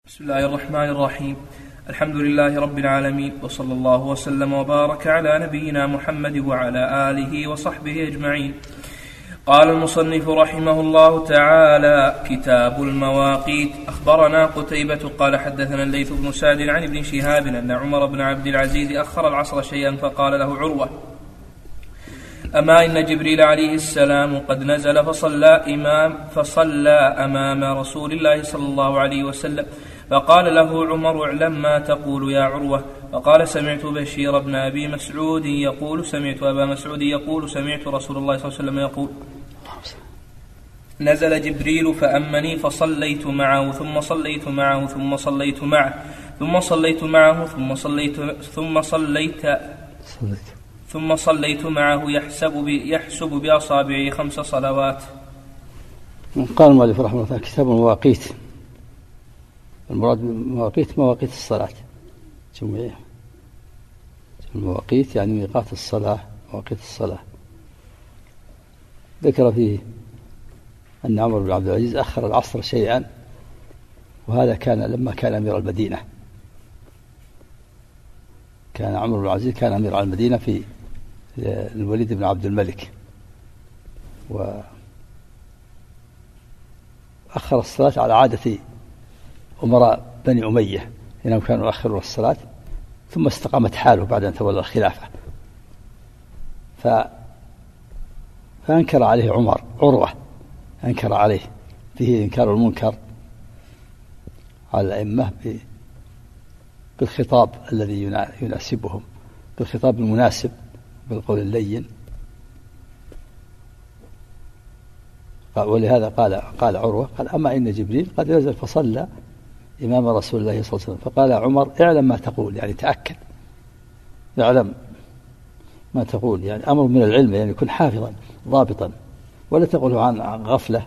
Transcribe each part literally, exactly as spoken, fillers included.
بسم الله الرحمن الرحيم. الحمد لله رب العالمين، وصلى الله وسلم وبارك على نبينا محمد وعلى آله وصحبه أجمعين. قال المصنف رحمه الله تعالى: كتاب المواقيت. أخبرنا قتيبة قال حدثنا الليث بن سعد عن ابن شهاب أن عمر بن عبد العزيز أخر العصر شيئا فقال له عروة: أما إن جبريل عليه السلام قد نزل فصلى إمام فصلى أمام رسول الله صلى الله عليه وسلم، فقال له عمر: اعلم ما تقول يا عروة. فقال: سمعت بشير بن أبي مسعود يقول سمعت أبا مسعود يقول سمعت رسول الله صلى الله عليه وسلم يقول: نزل جبريل فأمني فصليت معه ثم صليت معه ثم صليت معه ثم صليت معه ثم صليت ثم صليت ثم صليت معه يحسب يحسب بأصابعه خمس صلوات. قال المؤلف رحمه الله: كتاب المواقيت. المراد بالمواقيت مواقيت الصلاة جميعها. المواقيت يعني ميقات الصلاة، مواقيت الصلاة. ذكر فيه أن عمر بن عبد العزيز أخر العصر شيئا، وهذا كان لما كان أمير المدينة. كان عمر بن عبد العزيز كان أمير على المدينة في الوليد بن عبد الملك، وأخر الصلاة على عادة أمراء بني أمية، إنهم كانوا يؤخرون الصلاة، ثم استقامت حاله بعد أن تولى الخلافة. ف... فأنكر عليه عمر عروة أنكر عليه فيه إنكار المنكر على الأئمة ب... بالخطاب الذي يناسبهم، بالخطاب المناسب، بالقول اللين. ولهذا قال قال عروة قال: أما إن جبريل قد نزل فصلى إمام رسول الله صلى الله عليه وسلم. فقال عمر: اعلم ما تقول، يعني تأكد، اعلم ما تقول، يعني أمر من العلم، يعني يكون حافظا ضابطا، ولا تقوله عن غفلة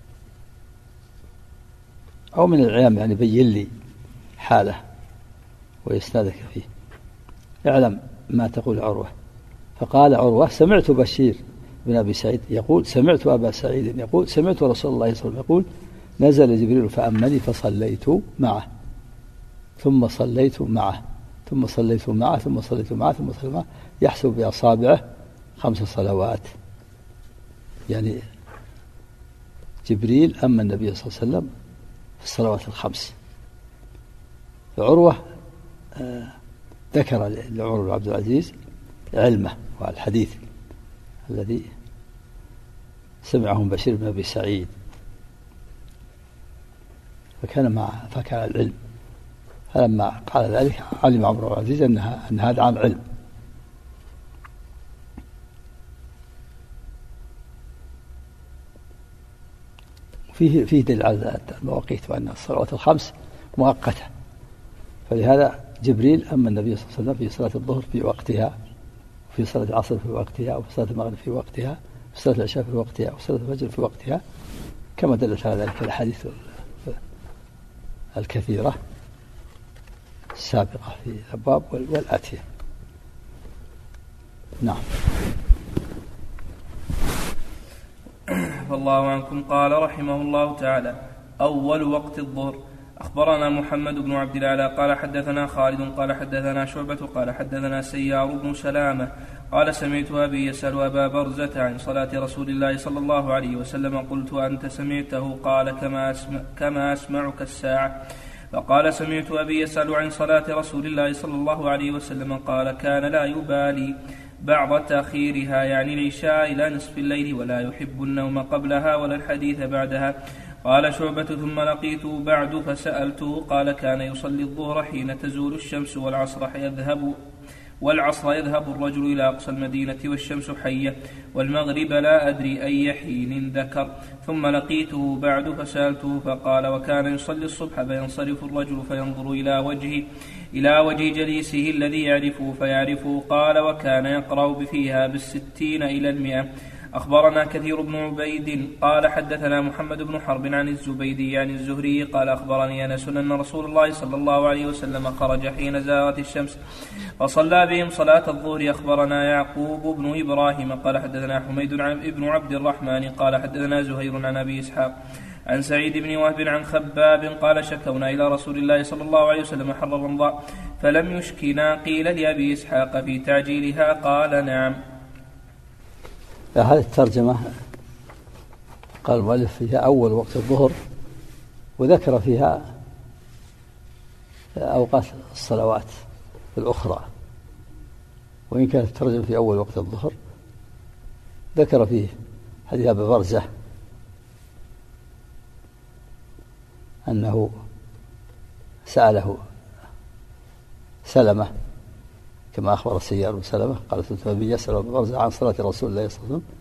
أو من العلم، يعني بين لي حاله ويستاذك فيه. اعلم ما تقول عروة. فقال عروة: سمعت بشير بن أبي سعيد يقول سمعت أبا سعيد يقول سمعت رسول الله صلى الله عليه وسلم يقول: نزل جبريل فأمني فصليت معه ثم صليت معه ثم صليت معه ثم صليت معه ثم صليت معه يحسب بأصابعه خمس صلوات. يعني جبريل أما النبي صلى الله عليه وسلم في الصلوات الخمس. فعروة آه ذكر لعمر بن عبد العزيز علمه والحديث الذي سمعه بشير بن أبي سعيد، فكان مع فكان العلم. فلما قال ذلك علم عمر بن عبد العزيز أنها أن هذا عن علم. فيه فيه دليل على المواقيت وأن الصلوات الخمس مؤقتة. فلهذا جبريل أما النبي صلى الله عليه وسلم في صلاة الظهر في وقتها، وفي صلاة العصر في وقتها، وفي صلاة المغرب في وقتها، وفي صلاة العشاء في وقتها، وفي صلاة الفجر في وقتها، كما دلت على ذلك الأحاديث الكثيرة السابقة في الأبواب والآتية. نعم. فالله عنكم. قال رحمه الله تعالى: أول وقت الظهر. أخبرنا محمد بن عبد الأعلى قال حدثنا خالد قال حدثنا شعبة قال حدثنا سيار بن سلامة قال: سمعت أبي يسأل أبا برزة عن صلاة رسول الله صلى الله عليه وسلم. قلت: أنت سمعته؟ قال: كما, أسمع كما أسمعك الساعة. فقال: سمعت أبي يسأل عن صلاة رسول الله صلى الله عليه وسلم. قال: كان لا يبالي بعض تأخيرها، يعني العشاء، إلى نصف الليل، ولا يحب النوم قبلها ولا الحديث بعدها. قال شعبة: ثم لقيته بعد فسألته. قال: كان يصلي الظهر حين تزول الشمس، والعصر يذهب والعصر يذهب الرجل إلى أقصى المدينة والشمس حية، والمغرب لا أدري أي حين ذكر. ثم لقيته بعد فسألته فقال: وكان يصلي الصبح فينصرف الرجل فينظر إلى وجهه إلى وجه جليسه الذي يعرفه فيعرفه. قال: وكان يقرأ فيها بالستين إلى المئة. أخبرنا كثير بن عبيد قال حدثنا محمد بن حرب عن الزبيدي عن الزهري قال: أخبرني أنس أن رسول الله صلى الله عليه وسلم خرج حين زاغت الشمس فصلى بهم صلاة الظهر. أخبرنا يعقوب بن إبراهيم قال حدثنا حميد بن عبد الرحمن قال حدثنا زهير عن أبي إسحاق عن سعيد بن وهب عن خباب قال شكونا إلى رسول الله صلى الله عليه وسلم حر الرمضاء فلم يشكنا. قيل لأبي إسحاق في تعجيلها قال نعم. هذه الترجمة قال المؤلف فيها أول وقت الظهر، وذكر فيها أوقات الصلوات الأخرى، وإن كانت الترجمة في أول وقت الظهر ذكر فيه حديث أبي برزة أنه سأله سلمة كما أخبر سيار بن سلمة قال سمعت النبي يسأل أبي برزة عن صلاة رسول الله صلى الله عليه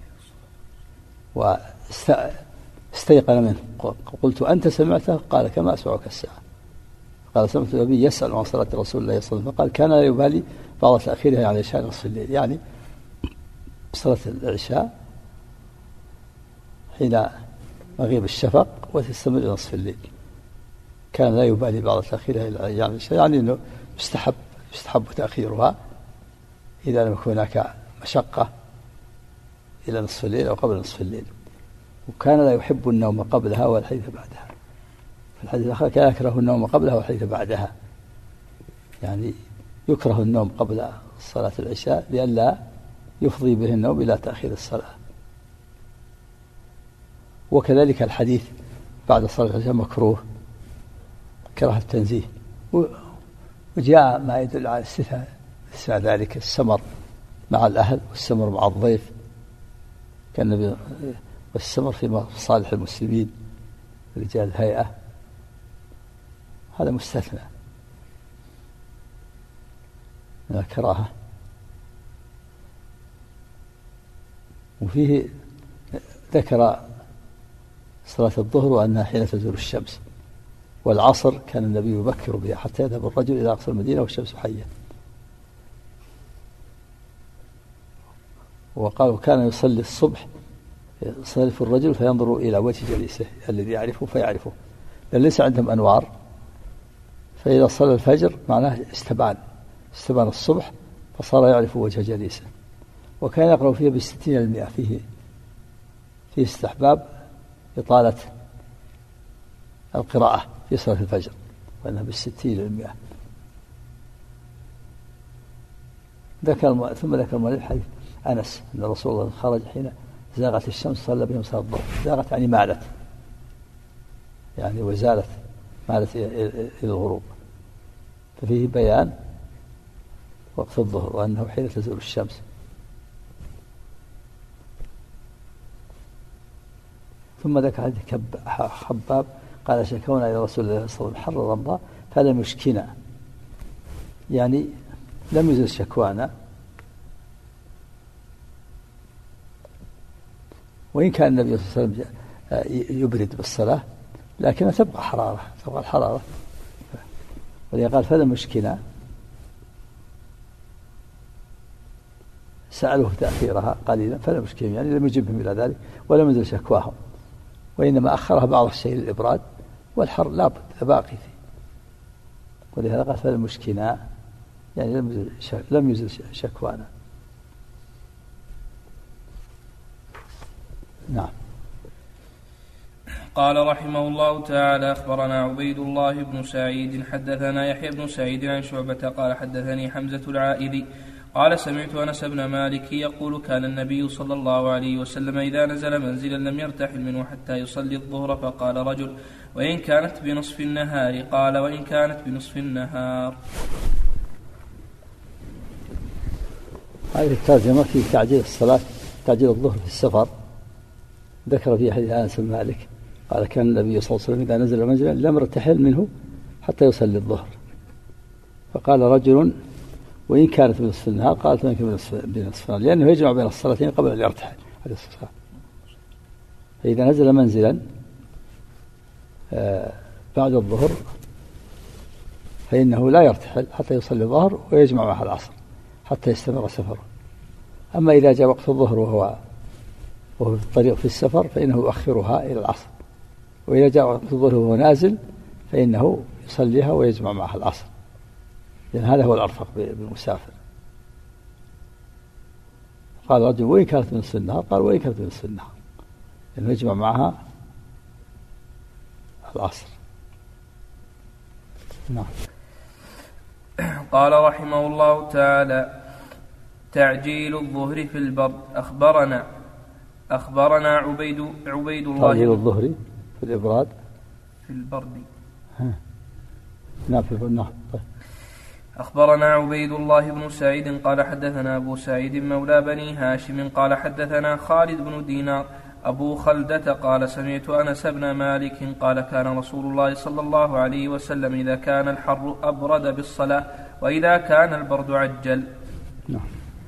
وسلم واستيقن منه. قلت أنت سمعته؟ قال كما أسمعك الساعة. قال سمعت النبي يسأل عن صلاة رسول الله صلى الله عليه وسلم فقال كان لا يبالي بعض تأخيرها يعني عشاء نصف الليل، يعني صلاة العشاء حين مغيب الشفق وتستمر إلى نصف الليل، كان لا يبالي بعض تأخيرها يعني يعني أنه يستحب يستحب تأخيرها إذا لم يكن هناك مشقة إلى نصف الليل أو قبل نصف الليل. وكان لا يحب النوم قبلها والحديث بعدها. في الحديث الآخر كان يكره النوم قبلها والحديث بعدها، يعني يكره النوم قبل صلاة العشاء لئلا يفضي به النوم إلى تأخير الصلاة. وكذلك الحديث بعد صلاة العشاء مكروه كراهة التنزيه، وجاء ما يدل على استثناء ذلك السمر مع الأهل والسمر مع الضيف، كان النبي والسمر في مصالح المسلمين رجال الهيئة، هذا مستثنى من الكراهة. وفيه ذكر صلاة الظهر وأنها حين تزول الشمس، والعصر كان النبي يبكر بها حتى يذهب الرجل إلى أقصى المدينة والشمس حية. وقالوا كان يصلي الصبح يصرف الرجل فينظر إلى وجه جليسه الذي يعرفه فيعرفه، لأن ليس عندهم أنوار، فإذا صلى الفجر معناه استبان استبان الصبح فصار يعرف وجه جليسه. وكان يقرأ فيه بالستين المئة، فيه فيه استحباب إطالة القراءة في صلاة الفجر وأنها بالستين المئة. ذكر ثم ذكر المؤلف حديث أنس أن رسول الله خرج حين زاغت الشمس صلى بهم صلاة الظهر. زاغت يعني مالت، يعني وزالت مالت إلى الغروب، ففيه بيان وقت الظهر وأنه حين تزول الشمس. ثم ذكر حديث خباب قال شكونا إلى رسول الله صلى الله عليه وسلم حر الرمضاء فلم يشكنا، يعني لم يزل شكوانا، وإن كان النبي صلى الله عليه وسلم يبرد بالصلاة لكنها تبقى حرارة تبقى الحرارة. ولذا قال فلم يشكنا، سألوه تأخيرها قليلا فلم يشكنا، يعني لم يجبهم إلى ذلك ولم يزل شكواهم، وإنما أخرها بعض الشيء للإبراد، والحر لا بد باقي فيه. ولهذا قال فلم يشكنا، يعني لم يزل لم يزل شكوانا. نعم. قال رحمه الله تعالى أخبرنا عبيد الله بن سعيد حدثنا يحيى بن سعيد عن شعبة قال حدثني حمزة العائذي قال سمعت أنس بن مالك يقول كان النبي صلى الله عليه وسلم إذا نزل منزلا لم يرتحل منه حتى يصلي الظهر، فقال رجل وإن كانت بنصف النهار؟ قال وإن كانت بنصف النهار. هذه الترجمة في تعجيل الصلاة تعجيل الظهر في السفر. ذكر في حديث أنس بن مالك قال كان النبي صلى الله عليه وسلم إذا نزل منزلا لم يرتحل منه حتى يصلي الظهر، فقال رجل وإن كانت بنصف النهار؟ قالت وإن كانت بنصف النهار، لأنه يجمع بين الصلاتين قبل أن يرتحل عليه الصلاة والسلام. فإذا نزل منزلا بعد الظهر فإنه لا يرتحل حتى يصلي الظهر ويجمع معها العصر حتى يستمر سفره. أما إذا جاء وقت الظهر وهو وهو في الطريق في السفر فإنه يؤخرها إلى العصر، وإذا جاء وقت الظهر وهو نازل فإنه يصليها ويجمع معها العصر، لأن هذا هو الأرفق بالمسافر. قال رجل وإن كانت بنصف النهار؟ قال وإن كانت بنصف النهار، لأنه يجمع معها العصر. نعم. قال رحمه الله تعالى: تعجيل الظهر في البرد. أخبرنا أخبرنا عبيد عبيد الله. تعجيل الظهر في الإبراد في البرد. نعم في البرد. نعم. أخبرنا عبيد الله بن سعيد قال حدثنا أبو سعيد مولى بني هاشم قال حدثنا خالد بن دينار أبو خلدة قال سمعت أنس بن مالك قال كان رسول الله صلى الله عليه وسلم إذا كان الحر أبرد بالصلاة وإذا كان البرد عجل. نعم.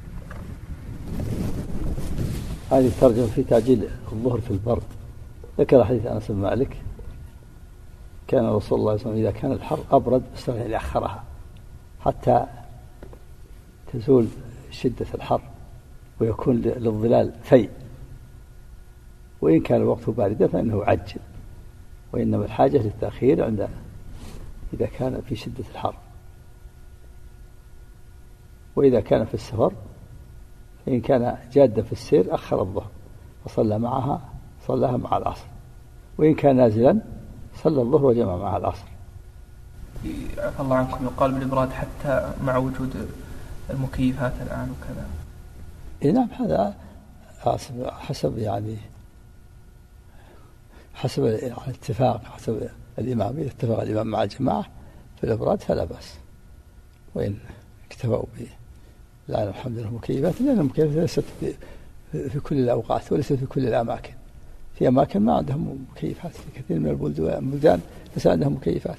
هذه ترجمة في تعجيل الظهر في البرد. ذكر حديث أنس بن مالك كان رسول الله صلى الله عليه وسلم إذا كان الحر أبرد استطاع أن يأخرها حتى تزول شدة الحر ويكون للظلال في، وإن كان الوقت باردا فإنه عجل، وإنما الحاجة للتأخير عند إذا كان في شدة الحر. وإذا كان في السفر فإن كان جادا في السير أخر الظهر فصلى معها صلاها مع العصر، وإن كان نازلا صلى الظهر وجمع مع العصر. عفى الله عنكم، يقال بالإبراد حتى مع وجود المكيفات الآن وكذا. إيه نعم، هذا حسب يعني حسب الاتفاق، حسب الإمام. إذا اتفق الإمام مع الجماعة في الإبراد فلا بأس، وإن اكتفوا به لا الحمد لله مكيفات، لأن المكيفات ليست في, في كل الأوقات وليست في كل الأماكن. في أماكن ما عندهم مكيفات، في كثير من البلدان ليس عندهم مكيفات.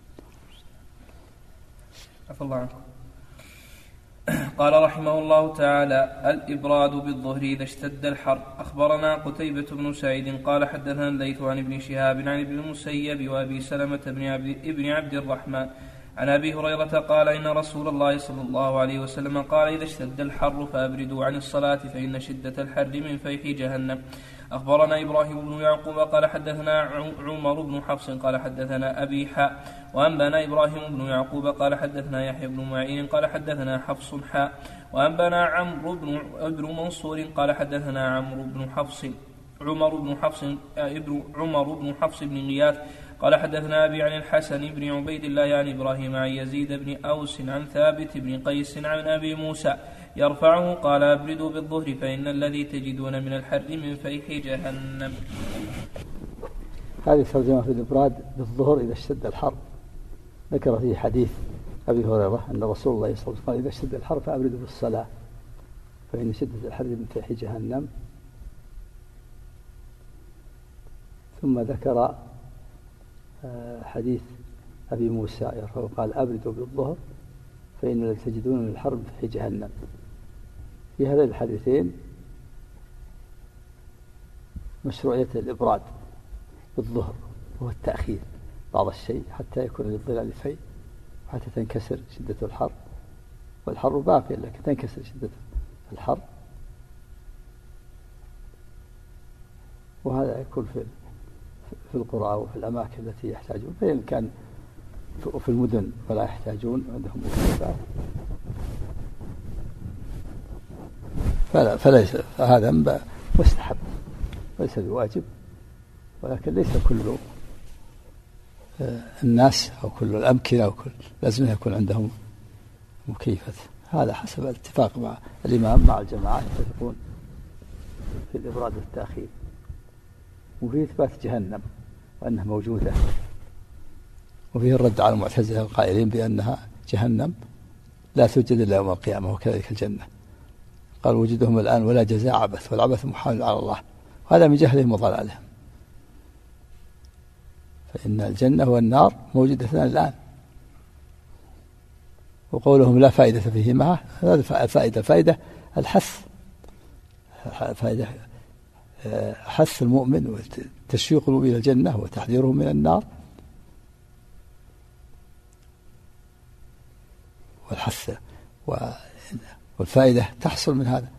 عفى الله عنكم. قال رحمه الله تعالى: الإبراد بالظهر إذا اشتد الحر. أخبرنا قتيبة بن سعيد قال حدثنا الليث عن ابن شهاب عن ابن المسيب وأبي سلمة بن عبد, ابن عبد الرحمن عن أبي هريرة قال إن رسول الله صلى الله عليه وسلم قال: إذا اشتد الحر فأبردوا عن الصلاة فإن شدة الحر من فيح جهنم. أخبرنا إبراهيم بن يعقوب قال حدثنا عمر بن حفص قال حدثنا أبي حاء وأنبانا إبراهيم بن يعقوب قال حدثنا يحيى بن معين قال حدثنا حفص حاء وأنبانا عمرو بن ابن منصور قال حدثنا عمرو بن حفص عمر بن حفص ابن عمر بن حفص بن غياث قال حدثنا أبي عن الحسن بن عبيد الله عن إبراهيم عن يزيد بن أوس عن ثابت بن قيس عن أبي موسى يرفعه قال: أبردوا بالظهر فإن الذي تجدون من الحر من فيح جهنم. هذه ترجمة في الإبراد بالظهر إذا اشتد الحر. ذكر فيه حديث أبي هريرة أن رسول الله صلى الله عليه وسلم قال: إذا اشتد الحر فأبردوا بالصلاة فإن شدة الحر من فيح جهنم. ثم ذكر حديث أبي موسى يرفعه قال: أبردوا بالظهر فإن الذي تجدون من الحر من فيح جهنم. في هذين الحديثين مشروعية الإبراد بالظهر وهو التأخير بعض الشيء حتى يكون للظلال في وحتى تنكسر شدة الحر، والحر باقي لكن تنكسر شدة الحر. وهذا يكون في في القرى وفي الأماكن التي يحتاجون، فإن كان في المدن ولا يحتاجون عندهم مكيفات فلا فليس هذا مستحب ليس بواجب، ولكن ليس كل الناس أو كل الأمكنة أو كل لازم يكون عندهم مكيفة. هذا حسب الاتفاق مع الإمام مع الجماعة يتفقون في الإبراد والتأخير. وفيه إثبات جهنم وأنها موجودة، وفيه الرد على المعتزلة القائلين بأنها جهنم لا توجد إلا يوم القيامة، وكذلك الجنة قال: وجودهم الآن ولا جزاء عبث، والعبث محال على الله. وهذا من جهلهم وضلالهم، فإن الجنة والنار موجودتان الآن. وقولهم لا فائدة فيهما هذا فائدة فائدة الحث فائدة حث المؤمن وتشويق المؤمن إلى الجنة وتحذيره من النار، والحث والفائدة تحصل من هذا.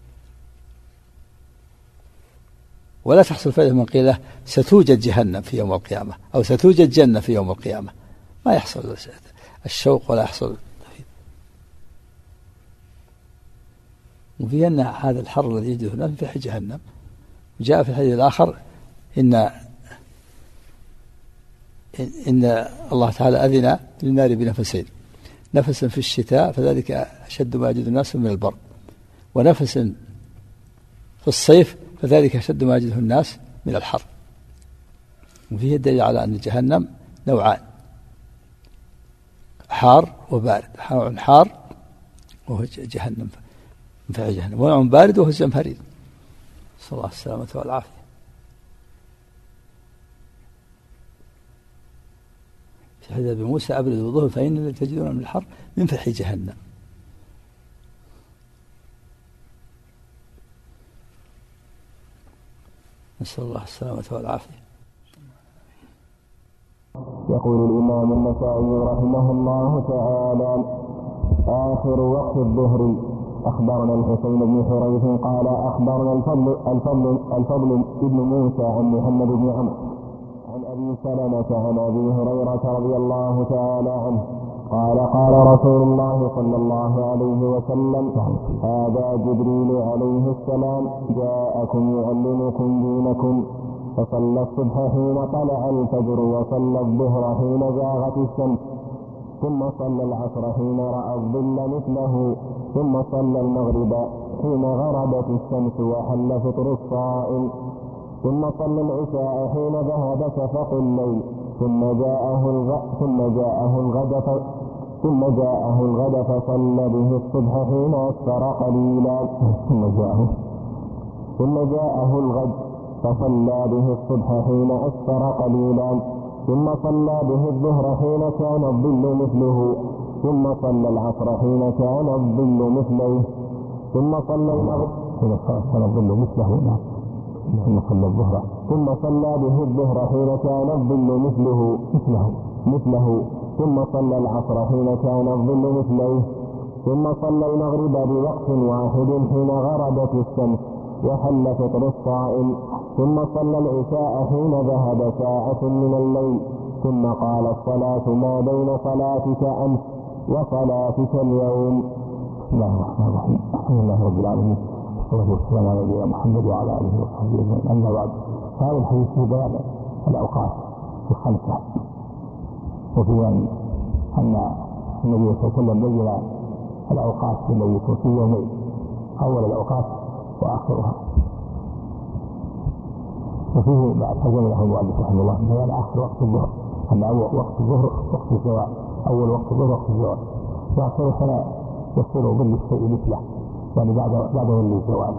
ولا تحصل فائدة من قيل ستوجد جهنم في يوم القيامة أو ستوجد جنة في يوم القيامة، ما يحصل الشوق ولا يحصل. وفي أن هذا الحر الذي يجده الناس في جهنم. وجاء في الحديث الآخر إن إن الله تعالى أذن للنار بنفسين، نفس في الشتاء فذلك أشد ما يجد الناس من البرد، ونفس في الصيف فذلك أشد ما يجده الناس من الحر. وفيه دليل على أن جهنم نوعان، حار وبارد. نوع حار وهو جهنم في جهنم، ونوع بارد وهو الزمهرير، صلى الله السلامة والعافية. في حديث أبي موسى أبرد وضوء فإن الذي تجدون من الحر من فحي جهنم. نسأل الله السلامة والعافية. يقول الإمام النسائي رحمه الله تعالى: آخر وقت الظهر. أخبرنا الحسين بن حريث قال أخبرنا الفضل, الفضل, الفضل ابن موسى عن محمد بن عمرو عن أبي سلمة عن أبي هريرة رضي الله تعالى عنه قال قال رسول الله صلى الله عليه وسلم: هذا جبريل عليه السلام جاءكم يعلمكم دينكم، فصلى الصبح حين طلع الفجر، وصلى الظهر حين زاغت الشمس، ثم صلى العصر حين رأى الظل مثله، ثم صلى المغرب حين غربت الشمس وحل فطر الصائم، ثم صلى العشاء حين ذهب شفق الليل، ثم جاءه الغد ثم جاءه الغد ثم جاءه الغد فصلى به الصبح حين أسفر قليلا، ثم جاءه ثم جاءه الغد فصلى به الصبح حين أسفر قليلا، ثم صلى به الظهر حين كان الظل مثله، ثم صلى العصر حين كان الظل مثله، ثم صلى المغرب حين كان الظل مثله، ثم صلى الظهر ثم صلى به الظهر حين كان الظل مثله مثله مثله ثم صلى العصر حين كان الظل مثله، ثم صلى المغرب بوقت واحد حين غربت الشمس وحل فطر الصائم، ثم صلى العشاء حين ذهب ساعة من الليل، ثم قال: الصلاة ما بين صلاتك أمس وصلاتك اليوم. بسم الله الرحمن الرحيم. الحمد لله رب العالمين، والصلاة والسلام على نبينا محمد وعلى آله وصحبه أجمعين. أما بعد، هذا الحديث في بيان الأوقات في خمسة، وفي أن النبي صلى الله عليه وسلم بين الأوقات التي يكون في يومين، أول الأوقات وآخرها. وفيه بعد ترجمة له المؤلف رحمه الله بيان آخر وقت الظهر، أن أول وقت الظهر وقت الزوال، أول وقت الظهر وقت الزوال، وآخره فلا يصير ظل الشيء مثله، يعني بعد بعد ظل الزوال.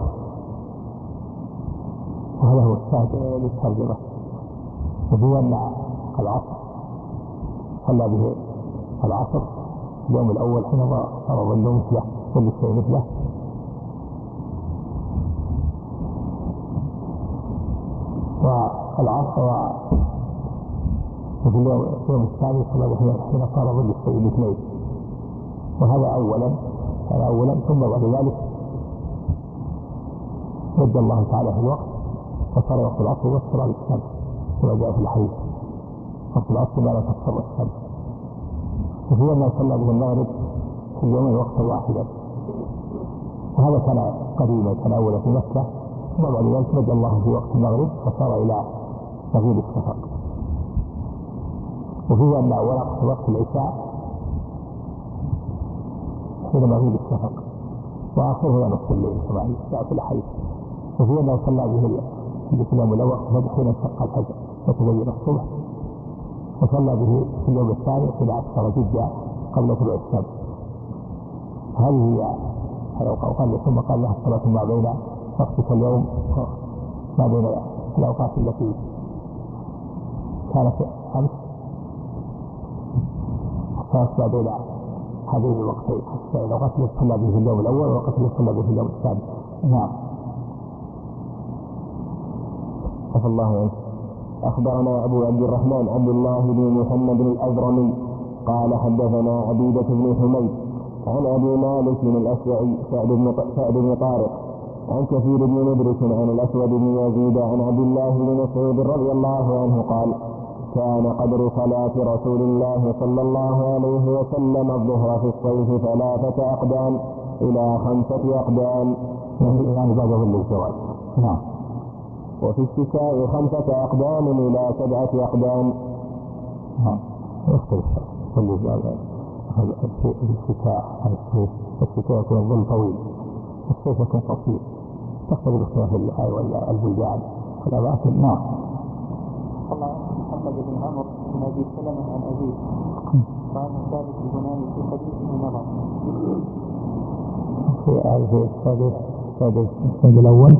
وهذا هو الشاهد للترجمة. وفيه أن العصر صلى به العصر اليوم الأول حين صار ظل مثله، ظل الشيء مثله، والعصر وفي اليوم الثاني صلى به حين صار ظل الشيء مثله. وهذا أولا هذا أولا ثم بعد ذلك رد الله تعالى في الوقت، فصار وقت العصر والصلاة الشمس كما جاء في الحديث: وقت العصر ما لا تصفر الشمس. وفي أنه صلى به المغرب في اليوم وقتا واحدا، وهذا كان قريبا، كان أولا في مكة، ثم بعد ذلك رد الله في وقت المغرب فصار إلى مغيب الشفق. وفي أن وقت وقت العشاء حين مغيب الشفق، وآخره إلى نصف الليل كما جاء في الحديث. وفي أنه صلى به في اليوم الأول حين انشق الفجر وتبين الصبح، وصلى به في اليوم الثاني حين أكثر جدا قبل طلوع الشمس. هذه هي الأوقات. ثم قال لها: الصلاة ما بين وقتك اليوم ما بين الأوقات التي كانت أمس، الصلاة ما بين هذين الوقتين، الأوقات التي صلى به في اليوم الأول والوقت التي صلى به في اليوم الثاني. نعم. عفى الله عنه. أخبرنا أبو عبد الرحمن عبد الله بن محمد الأزرمي قال حدثنا عبيدة بن حميد عن أبي مالك بن الأشعري سعد بن طارق عن كثير بن مدرك عن الأسود بن يزيد عن عبد الله بن مسعود رضي الله عنه قال: كان قدر صلاة رسول الله صلى الله عليه وسلم الظهر في الصيف ثلاثة أقدام إلى خمسة أقدام، يعني بعد ظل الزوال. نعم. وفي الشتاء خمسة أقدام إلى سبعة أقدام. نعم يختلف واللي جاء الشتاء الشتاء يكون الظل طويل الصيف يكون قصير تختلف اختلاف البلدان والأماكن. نعم. محمد بن عمرو بن أبي سلمة عن أبيه قال ثابت البناني في حديثه نظر في آية في السادس السادس السادس الأول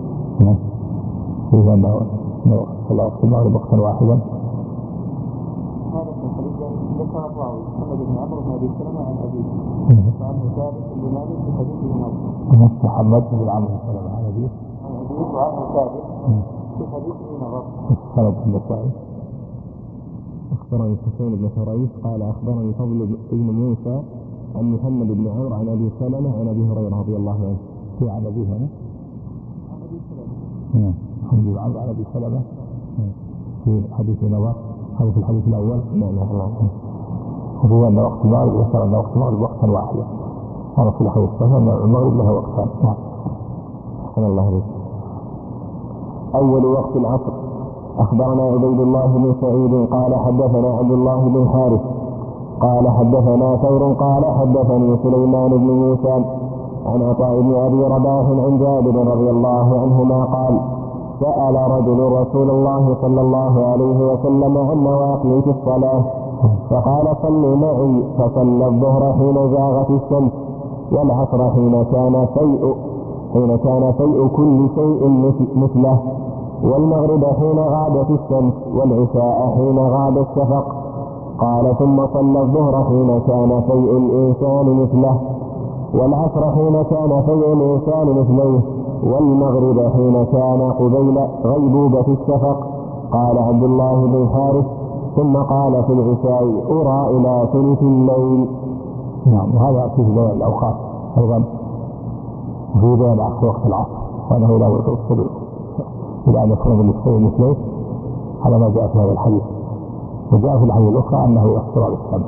فيه أنه في المغرب وقتا واحدا. هذا في الحديث ذكر الراوي محمد بن عمرو بن أبي سلمة عن أبيه وعنه ثابت البناني في حديثه نظر. محمد بن عمرو بن سلمة عن أبيه وعنه ثابت في حديثه نظر. السند النسائي. أخبرني حسين بن حريث قال أخبرني فضل بن موسى عن محمد بن عمرو عن أبي سلمة عن أبي هريرة رضي الله عنه في عن أبيه هنا عن أبي سلمة محمد بن عمرو عن أبي سلمة في حديث نظر. هذا في الحديث الأول. لا إله إلا الله. هو أن وقت المغرب يسأل أن وقت المغرب وقتا واحدا. هذا في الحديث أن المغرب له وقتان. نعم. حسن الله عليك. أول وقت العصر. أخبرنا عبيد الله بن سعيد قال حدثنا عبد الله بن حارث قال حدثنا ثور قال حدثني سليمان بن موسى عن عطاء بن أبي رباح عن جابر رضي الله عنهما قال سأل رجل رسول الله صلى الله عليه وسلم عن مواقيت الصلاة فقال صل معي فصلى الظهر حين زاغت الشمس والعصر حين كان فيء حين كان فيء كل شيء مثله والمغرب حين غابت الشمس والعشاء حين غاب الشفق. قال ثم صلى الظهر حين كان فيء الإنسان مثله والعصر حين كان فيء الإنسان مثله والمغرب حين كان قبيل غيبوبة الشفق. قال عبد الله بن الحارث ثم قال في العشاء أرى إلى ثلث الليل. نعم. هذا في ذي الأوقات أيضا في ذي وقت العصر وأنه لا يقصد إلى أن يكون بالنسبة مثله على ما جاء في هذا الحديث. وجاء في الحديث الأخرى أنه يقصر على الشمس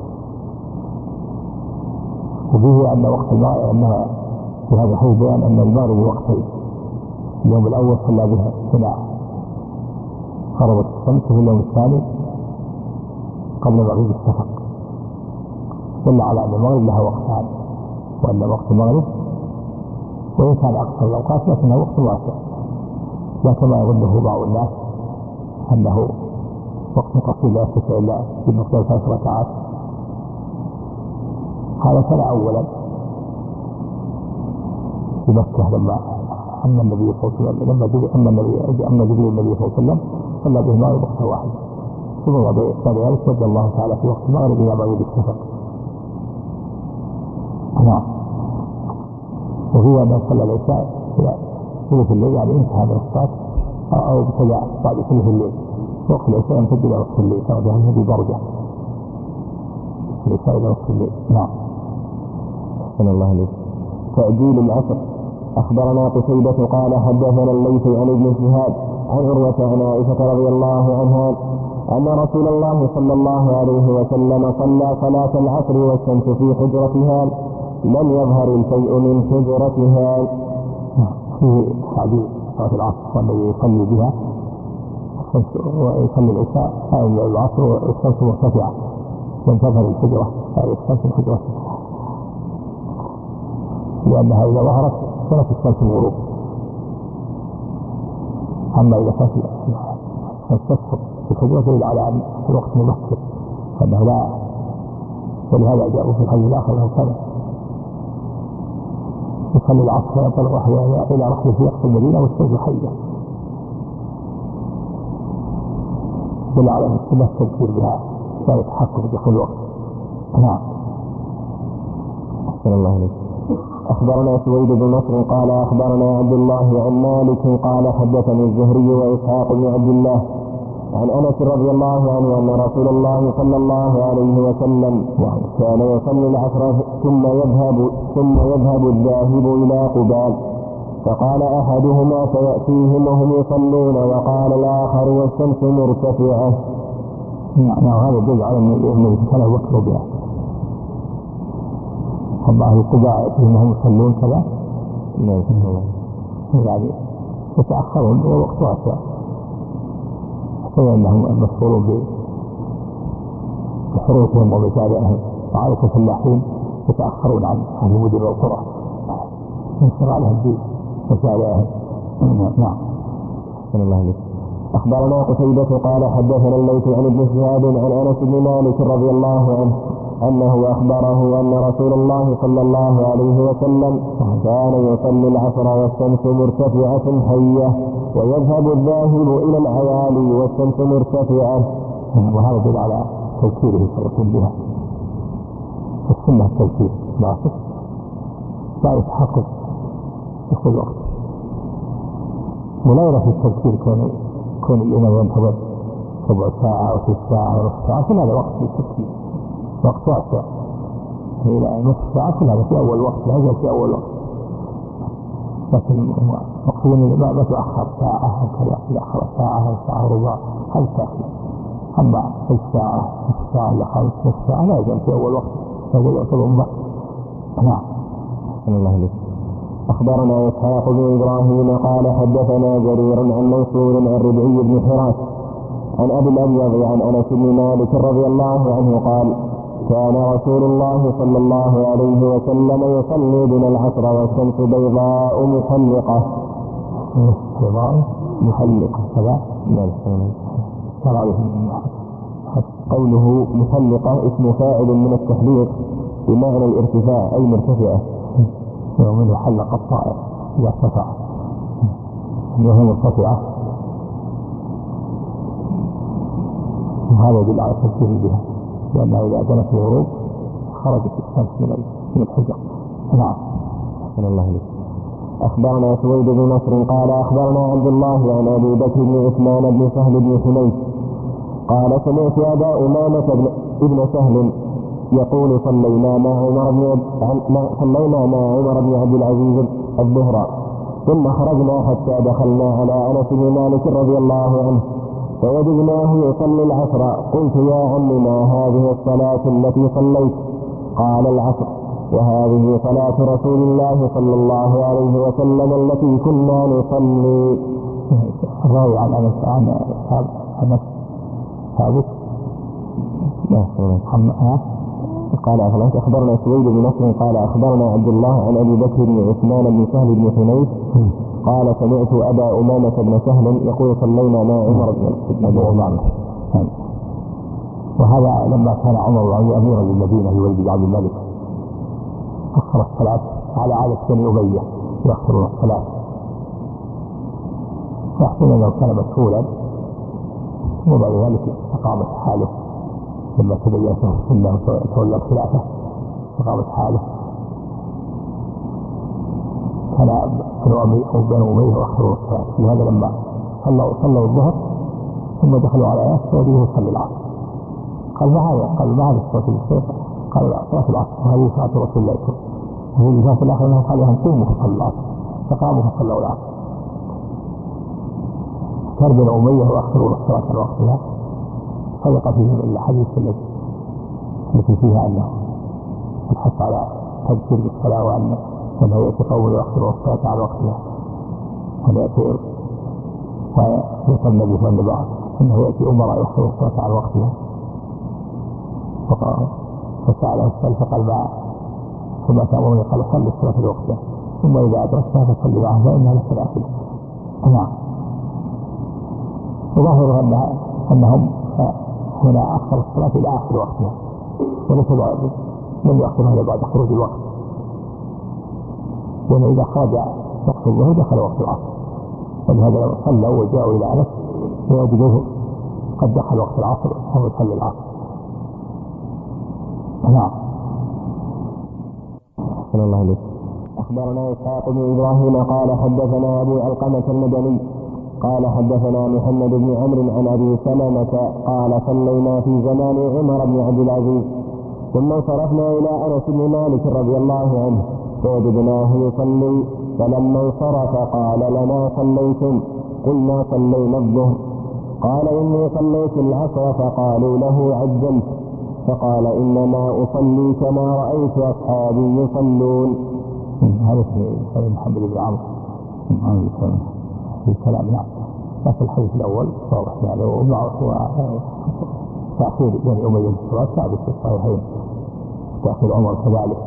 وفيه أن وقت المغرب أنها في هذا الحديث بيان أن المغرب وقتين. اليوم الأول صلى بها هنا غربت الشمس في اليوم الثاني قبل مغرب الشفق دل على أن المغرب لها وقتان وأن وقت المغرب وإن كان أكثر الأوقات لكنها وقت واسع لا كما يظنه بعض الناس أنه وقت قصير لا يستطيع إلا في مقدار ثلاث ركعات. هذا كان أولا في مكة لما أما النبي صلى الله عليه وسلم لما جاء أما النبي أما جبريل النبي صلى الله عليه وسلم صلى به المغرب وقتا واحدا ثم بعد ذلك شد الله تعالى في وقت المغرب إلى مغرب الشفق. نعم. وهو أن صلى العشاء إلى ثلث الليل يعني انتهى من الصلاة أو ابتدأ بعد ثلث الليل. وقت العشاء يمتد إلى وقت الليل كما في هذه درجة العشاء إلى وقت الليل. نعم. أحسن الله عليك. تأجيل العصر. أخبرنا قتيبة قال حدثنا الليث عن ابن شهاب عن عروة عن عائشة رضي الله عنها أن رسول الله صلى الله عليه وسلم صلى صلاة العصر والشمس في حجرتها لم يظهر الفيء من حجرتها. في حديث صلاة العصر والذي يصلي بها ويصلي العشاء العصر والشمس مرتفعة لم تظهر الحجرة أي الشمس الحجرة لأنها إذا ظهرت كانت الشمس الغروب. أما إذا كانت تسقط في الحجرة دليل على أن الوقت مبكر فإنه لا. ولهذا جاءوا في الحديث الآخر أنه كان يصلي العصر وينطلق أحيانا إلى رحله في وقت المدينة والشمس حية دل على أن السنة تذكير بها لا يتحقق بدخول الوقت. نعم. أحسن الله عليك. أخبرنا سويد بن نصر قال أخبرنا عبد الله عن مالك قال حدثني الزهري وإسحاق بن عبد الله عن أنس رضي الله عنه أن رسول الله صلى الله عليه وسلم كان يصلي العصر ثم يذهب ثم يذهب الذاهب إلى قباء فقال أحدهما سيأتيهم وهم يصلون وقال الآخر والشمس مرتفعة. نعم. هذا يدل على أن كان يوكل بها. الله قباء يأتيهم يصلون كذا يعني يتأخرون وقت واسع فإنهم المسؤولون بحروفهم ومتابعهم، وعليك الفلاحين يتأخرون عن المدن والقرى ينشر عليهم بمتابعهم. نعم. بسم الله عليك. أخبرنا قتيبة قال حدثنا الليث عن ابن شهاب عن أنس بن مالك رضي الله عنه أنه أخبره أن رسول الله صلى الله عليه وسلم كان يصلي العصر والشمس مرتفعة حية ويذهب الذاهب إلى العيالي والشمس مرتفعة. وهذا يدل على توكيله صلى الله عليه وسلم بها. السنة التوكيل ناقص لا يتحقق في كل وقت، ولا يرى في التوكيل كون كون الإمام ينتظر ربع ساعة أو ست ساعة أو نصف ساعة، كل هذا وقت للتوكيل، وقت واسع إلى نصف ساعة، كل هذا في أول وقت، لا في أول وقت. لكن مقصود ما تأخر ساعة أو كذا، يأخر ساعة أو ساعة وربع، هل تأخير. أما في الساعة الساعة إلى خمس نصف ساعة لا يجب في أول وقت، هذا يعتبر مباح. نعم. بسم الله عليك. أخبرنا إسحاق بن إبراهيم قال حدثنا جرير عن منصور عن ربعي بن حراش عن أبي الأبيض عن أنس بن مالك رضي الله عنه قال كان رسول الله صلى الله عليه وسلم يصلي بنا العصر والشمس بيضاء محلقة. بيضاء محلقة كذا قوله محلقة اسم فاعل من التحليق بمعنى الارتفاع أي مرتفعة، ومن حلق الطائر إذا ارتفع وهي مرتفعة، وهذا يدل على التذكير بها، لأنها إذا جنت الغروب خرجت الشمس من الحجر. نعم. بسم الله عليك. أخبرنا سويد بن نصر قال أخبرنا عبد الله عن أبي بكر بن عثمان بن سهل بن حنيف قال سمعت أبا أمامة ابن سهل يقول صلينا مع عمر بن صلينا مع عمر بن عبد العزيز الظهر ثم خرجنا حتى دخلنا على أنس بن مالك رضي الله عنه فوجدناه يصلي العصر. قلت يا عم ما هذه الصلاة التي صليت؟ قال العصر، وهذه صلاة رسول الله صلى الله عليه وسلم التي كنا نصلي. الراوي عن أنس عن أنس ثابت قال أخبرنا سويد بن نصر قال أخبرنا عبد الله عن أبي بكر بن عثمان بن سهل بن حنيف قال سمعت أبا أمامة بن سهل يقول صلينا مع عمر بن عمر. وهذا لما كان عمر أميرا للمدينة لولد عبد الملك أخر الصلاة على عادة بني أمية يأخرون الصلاة، فأحسن لو كان مسؤولا وبعد ذلك استقامت حاله لما تبين أنه تولى الخلافة استقامت حاله. كان بنو أمية وأخروا الصلاة، لهذا لما صلوا الظهر ثم دخلوا على آيات فوجيه يصلي العصر قال ما هذا؟ قال ما هذا الصلاة الشيخ؟ قال صلاة العصر وهذه صلاة رسول الله صلى الله عليه وسلم. وهي في الآخر أنه قال لهم قوموا فصلوا العصر فقاموا فصلوا العصر. كان بنو أمية وأخروا الصلاة على وقتها صدق فيهم إلا حديث التي فيها أنه الحث على تذكير بالصلاة وأن أنه يأتي قوم يأخروا الصلاة على وقتها، أن يأتي فيصل النبي صلى الله عليه وسلم أنه يأتي أمراء يأخروا الصلاة على وقتها. فسأله السلف فقال ما ثم تأمرني قال صلي الصلاة في وقتها ثم إذا أدركتها فصلي معها فإنها لك الآخرة. نعم. وظاهر أنها أنهم هنا أخر الصلاة إلى آخر وقتها وليس لم يأخرها بعد خروج الوقت، لأن إذا خرج وقت الظهر دخل وقت العصر، ولهذا لو صلوا وجاءوا إلى أنس ويجدوه قد دخل وقت العصر فهو يصلي العصر. نعم. صلى الله عليه. أخبرنا إسحاق بن إبراهيم قال حدثنا أبو علقمة المدني قال حدثنا محمد بن عمرو عن أبي سلمة قال صلينا في زمان عمر بن عبد العزيز ثم انصرفنا إلى أنس بن مالك رضي الله عنه فوجدناه يصلي، فلما انصرف قال لنا صليتم؟ قلنا صلينا الظهر. قال إني صليت العصر فقالوا له عجلت، فقال إنما أصلي كما رأيت أصحابي يصلون. هذا في محمد بن عمرو في كلام. نعم. لكن الحديث الأول واضح يعني ومعه تأخير بن أمية الصلاة ثابت في الصحيحين، تأخير عمر كذلك،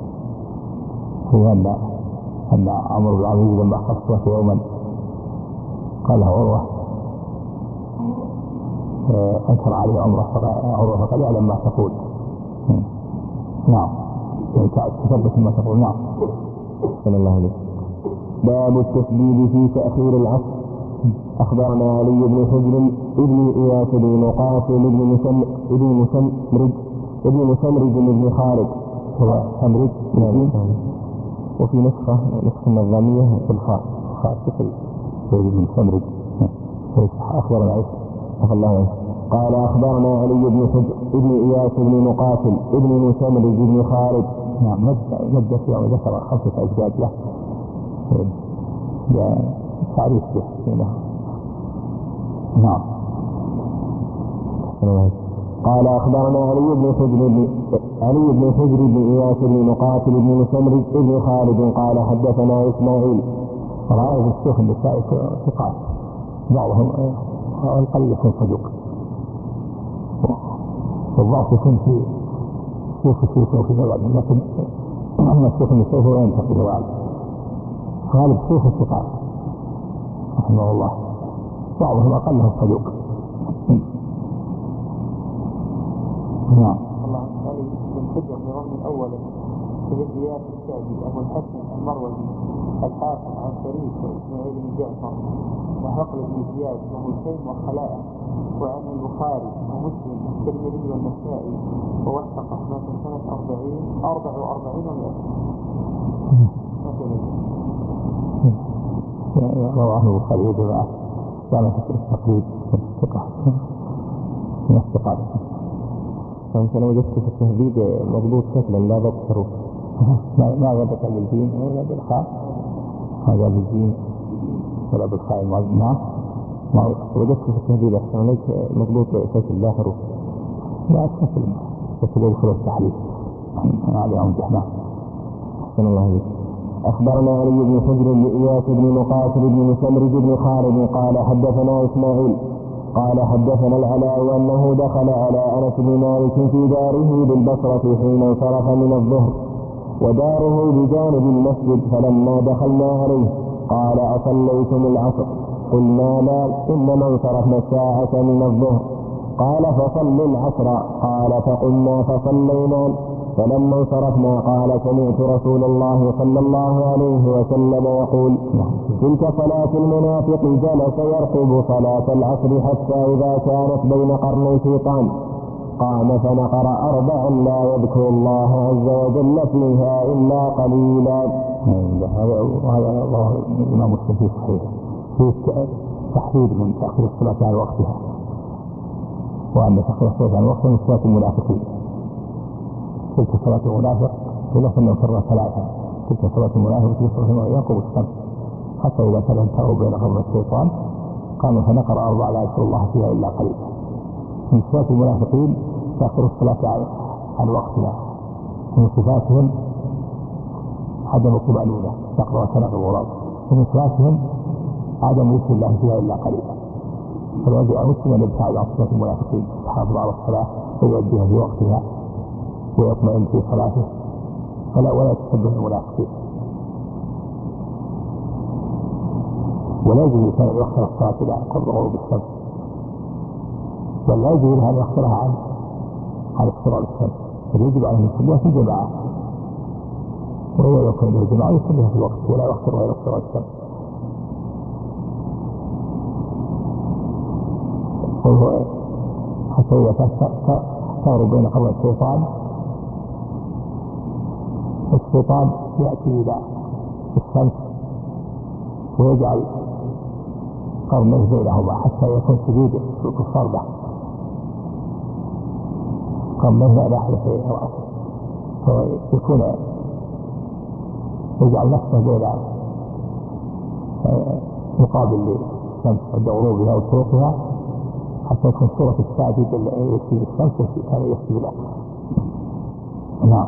هي أن أن عمرو بن العزيز لما خصص يوما قال له عروة أنكر عليه عمره عروة فقال يعلم ما تقول. نعم تثبت ما تقول. نعم. صلى الله عليه. باب التسديد في تأخير العصر. أخبرنا علي بن حجر ابن إياس بن مقاتل ابن مسمرج ابن مسمرج ابن مسمرج بن خالد هو سمرج وفي نسخة نسخة نظامية بالخاء خاء ثقل ابن مسمرج. أخبرنا عيسى الله عنه قال أخبرنا علي بن حجر ابن إياس بن مقاتل ابن مسمرج بن خالد. نعم مد فيه وذكر خمسة أجداد له جاء تعريف به. نعم. قال أخبرنا علي بن حجر علي بن حجر بن إياس بن مقاتل بن مسمرج بن خالد قال حدثنا إسماعيل. رأيه الشيخ النسائي ثقات بعضهم القليل يكون صدوق والضعف يكون في شيخ الشيخ وفي بعض، لكن أما الشيخ النسائي هو ينتقي بعض غالب شيخ الثقات رحمه الله، بعضهم أقلهم صدوق. نعم. الله علي بن حجر برغم الأول في الزيادة الشعبي أبو الحسن المروزي الحافظ عن شريك وإسماعيل بن جعفر وعقل بن زياد وهشيم وخلاء وعن البخاري ومسلم والترمذي والنسائي ووثق أحمد سنة أربعين أربع وأربعين ومئة. رواه البخاري وجماعة كان في التقريب ثقة من الثقات. فأنا وجدت في التهذيب مضبوط شكلا لا ضبطه ما غدت بالجين ولا بالخاء، هذا بالجين ولا بالخاء المعظمة. ما وجدت في التهذيب أحسن لك مضبوط شكل لا حروف لا شكل شكل يدخل التحليل هذا عن جحمة. أحسن الله عليك. أخبرنا علي بن حجر بإياس بن مقاتل بن مسمرج بن خالد قال حدثنا إسماعيل قال حدثنا العلاء أنه دخل على أنس بن مالك في داره بالبصرة حين انصرف من الظهر وداره بجانب المسجد، فلما دخلنا عليه قال أصليتم العصر؟ قلنا لا إنما انصرفنا الساعة من الظهر. قال فصل العصر. قال فقلنا فصلينا. فلما انصرفنا قال سمعت رسول الله صلى الله عليه وسلم يقول تلك صلاة المنافق جلس يرقب صلاة العصر حتى إذا كانت بين قرني شيطان قام فنقر أربعا لا يذكر الله عز وجل فيها إلا قليلا. هذا الله الإمام مسلم في صحيح في تحذير من تأخير الصلاة عن وقتها، وأن تأخير الصلاة عن وقتها من صلاة المنافقين. تلك صلاة المنافق ثلاث من فرة ثلاثة. تلك صلاة المنافق في صلاة يرقب الشمس حتى إذا كان انتهوا بين قرن الشيطان قام فنقر أربعا لا يذكر الله فيها إلا قليلا. من صلاة المنافقين تأخير الصلاة عن وقتها، من صفاتهم عدم الطمأنينة تقرأ سنة الغراب، ومن صفاتهم عدم ذكر الله فيها إلا قليلا. فالواجب على المسلم أن يبتعد عن صلاة المنافقين، يحافظ على الصلاة ويؤديها في وقتها ويطمئن في صلاته فلا ولا يتشبه المنافقين. ولا يجوز كان يؤخر الصلاة إلى قبل غروب الشمس، بل لا يجوز أن يؤخرها عن عن اقتراب الشمس، بل يجب عليه يصليها في جماعة، وهو يكون له جماعة يصليها في الوقت ولا يؤخرها إلى اقتراب الشمس. وهو حتى إذا صار بين قرن الشيطان الشيطان يأتي إلى الشمس ويجعل قرنه بينهما حتى يكون سجود الكفار له، قرنه ناحية رأسه فيكون يجعل نفسه بين مقابل للشمس عند غروبها وشروقها حتى يكون صورة الساجد اللي يكتب الشمس كان يكتب له. نعم.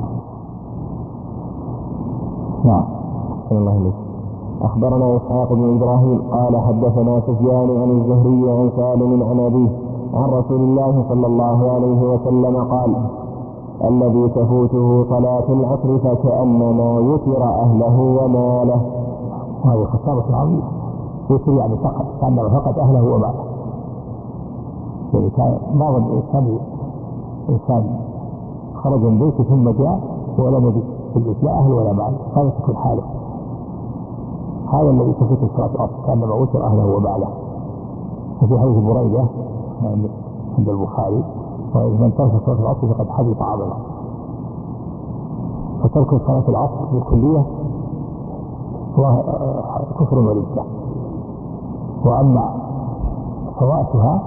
نعم. صلى الله عليه. أخبرنا إسحاق بن إبراهيم قال حدثنا سفيان عن الزهري عن سالم عن أبيه عن رسول الله صلى الله عليه وسلم قال: الذي تفوته صلاة العصر فكأنما يتر أهله وماله. هذه خسارة عظيمة. يتر يعني فقط، كأنما فقط أهله وماله. يعني كان بعض الإنسان إنسان خرج من بيته ثم جاء ولم يجد في البيت لا أهل ولا مال، هذا تكون حاله. هذا الذي تفوته صلاة العصر كأنما يتر أهله وماله. وفي حديث بريدة عند البخاري: ومن ترك صلاة العصر فقد حبط عمله. فترك صلاة العصر بالكلية هو كفر وردة. وأما فواتها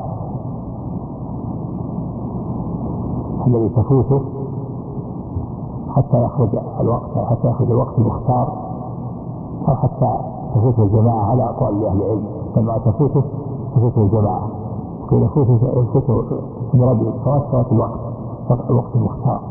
الذي تفوته حتى يخرج الوقت حتى يخرج الوقت المختار، أو حتى تفوته الجماعة على أقوال أهل العلم، كما تفوته تفوته الجماعة كي يفوته يفوته مراد الصلاة صلاة الوقت الوقت المختار.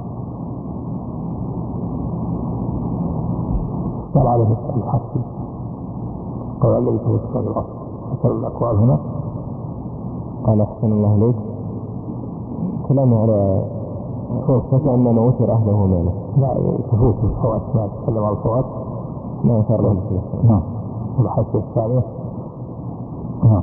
قال عليه الحسن قال: الذي تفوت صلاة العصر. حسن الأقوال هنا. قال: أحسن الله إليك. كلام على فوت فكأنما وتر أهله وماله. لا تفوت الفوات، ما تتكلم عن الفوات لا يثار له فيه. نعم. الحديث الثانية. نعم.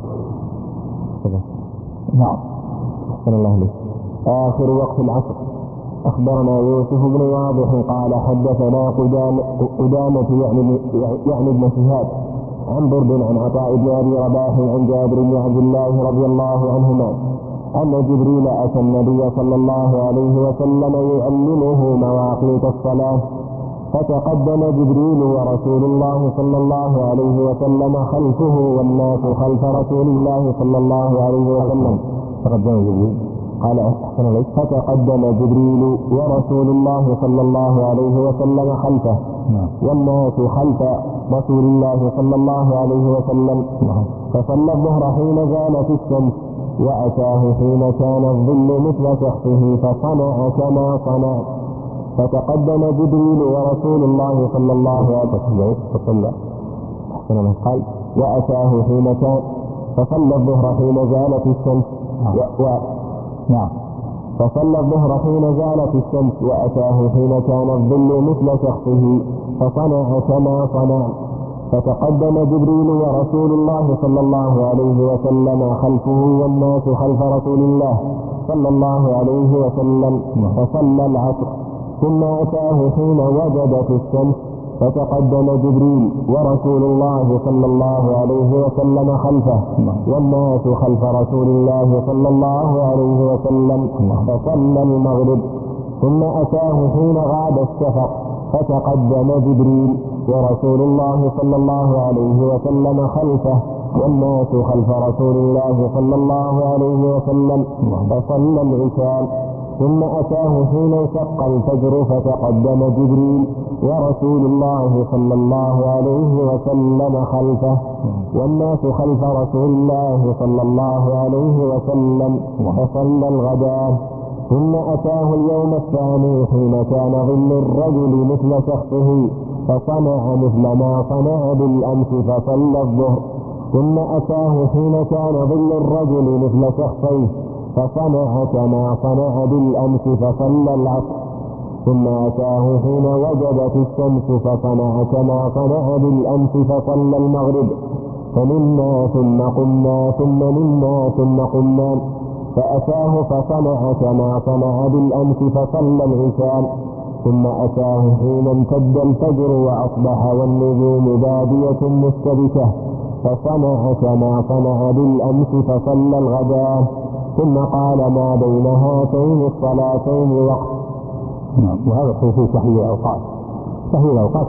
نعم. أحسن الله إليك. آخر وقت العصر. أخبرنا يوسف بن واضح قال: حدثنا قدامة يعني يعني ابن شهاب عن برد عن عطاء بن أبي رباح عن جابر بن عبد الله رضي الله عنهما أن جبريل أتى النبي صلى الله عليه وسلم يعلمه مواقيت الصلاة، فتقدم جبريل ورسول الله صلى الله عليه وسلم خلفه والناس خلف رسول الله صلى الله عليه وسلم. تقدم جبريل. قال: أحسن إليك. فتقدم جبريل ورسول الله صلى الله عليه وسلم خلفه والناس خلف رسول الله صلى الله عليه وسلم، فصلى الظهر حين زالت الشمس، وأتاه حين كان الظل مثل شخصه فصنع كما صنع. فتقدم جبريل ورسول الله صلى الله عليه وسلم فصلى أحسن الله قال: وأتاه حين كان فصلى الظهر حين زالت الشمس و... نعم. فصلى الظهر حين زالت الشمس، وأتاه حين كان الظل مثل شخصه فصنع كما صنع. فتقدم جبريل ورسول الله صلى الله عليه وسلم خلفه والناس خلف رسول الله صلى الله عليه وسلم، فصلى العصر. ثم أتاه حين وجدت الشمس، فتقدم جبريل ورسول الله صلى الله عليه وسلم خلفه والناس خلف رسول الله صلى الله عليه وسلم، فصلى المغرب. ثم أتاه حين غاب الشفق، فتقدم جبريل ورسول الله صلى الله عليه وسلم خلفه والناس خلف رسول الله صلى الله عليه وسلم، فصلى العشاء. ثم أتاه حين انشق الفجر، فتقدم جبريل ورسول الله صلى الله عليه وسلم خلفه والناس خلف رسول الله صلى الله عليه وسلم، فصلى الغداء. ثم أتاه اليوم الثاني حين كان ظل الرجل مثل شخصه، فصنع مثل ما صنع بالأمس، فصلى الظهر. ثم أتاه حين كان ظل الرجل مثل شخصيه، فصنع كما صنع بالأمس، فصلى العصر. ثم أتاه حين وجدت الشمس، فصنع كما صنع بالأمس، فصلى المغرب. فمنا ثم قمنا ثم منا ثم قمنا، فأتاه فصنع كما صنع بالأمس، فصلى العشاء. ثم أتاه حين امتد الفجر وأصبح والنجوم بادية مشتبكة، فصنع كما صنع بالأمس، فصلى الغداء. ثم قال: ما بين هاتين الصلاتين وقت. نعم. وهذا في تحليل الأوقات. تحليل الأوقات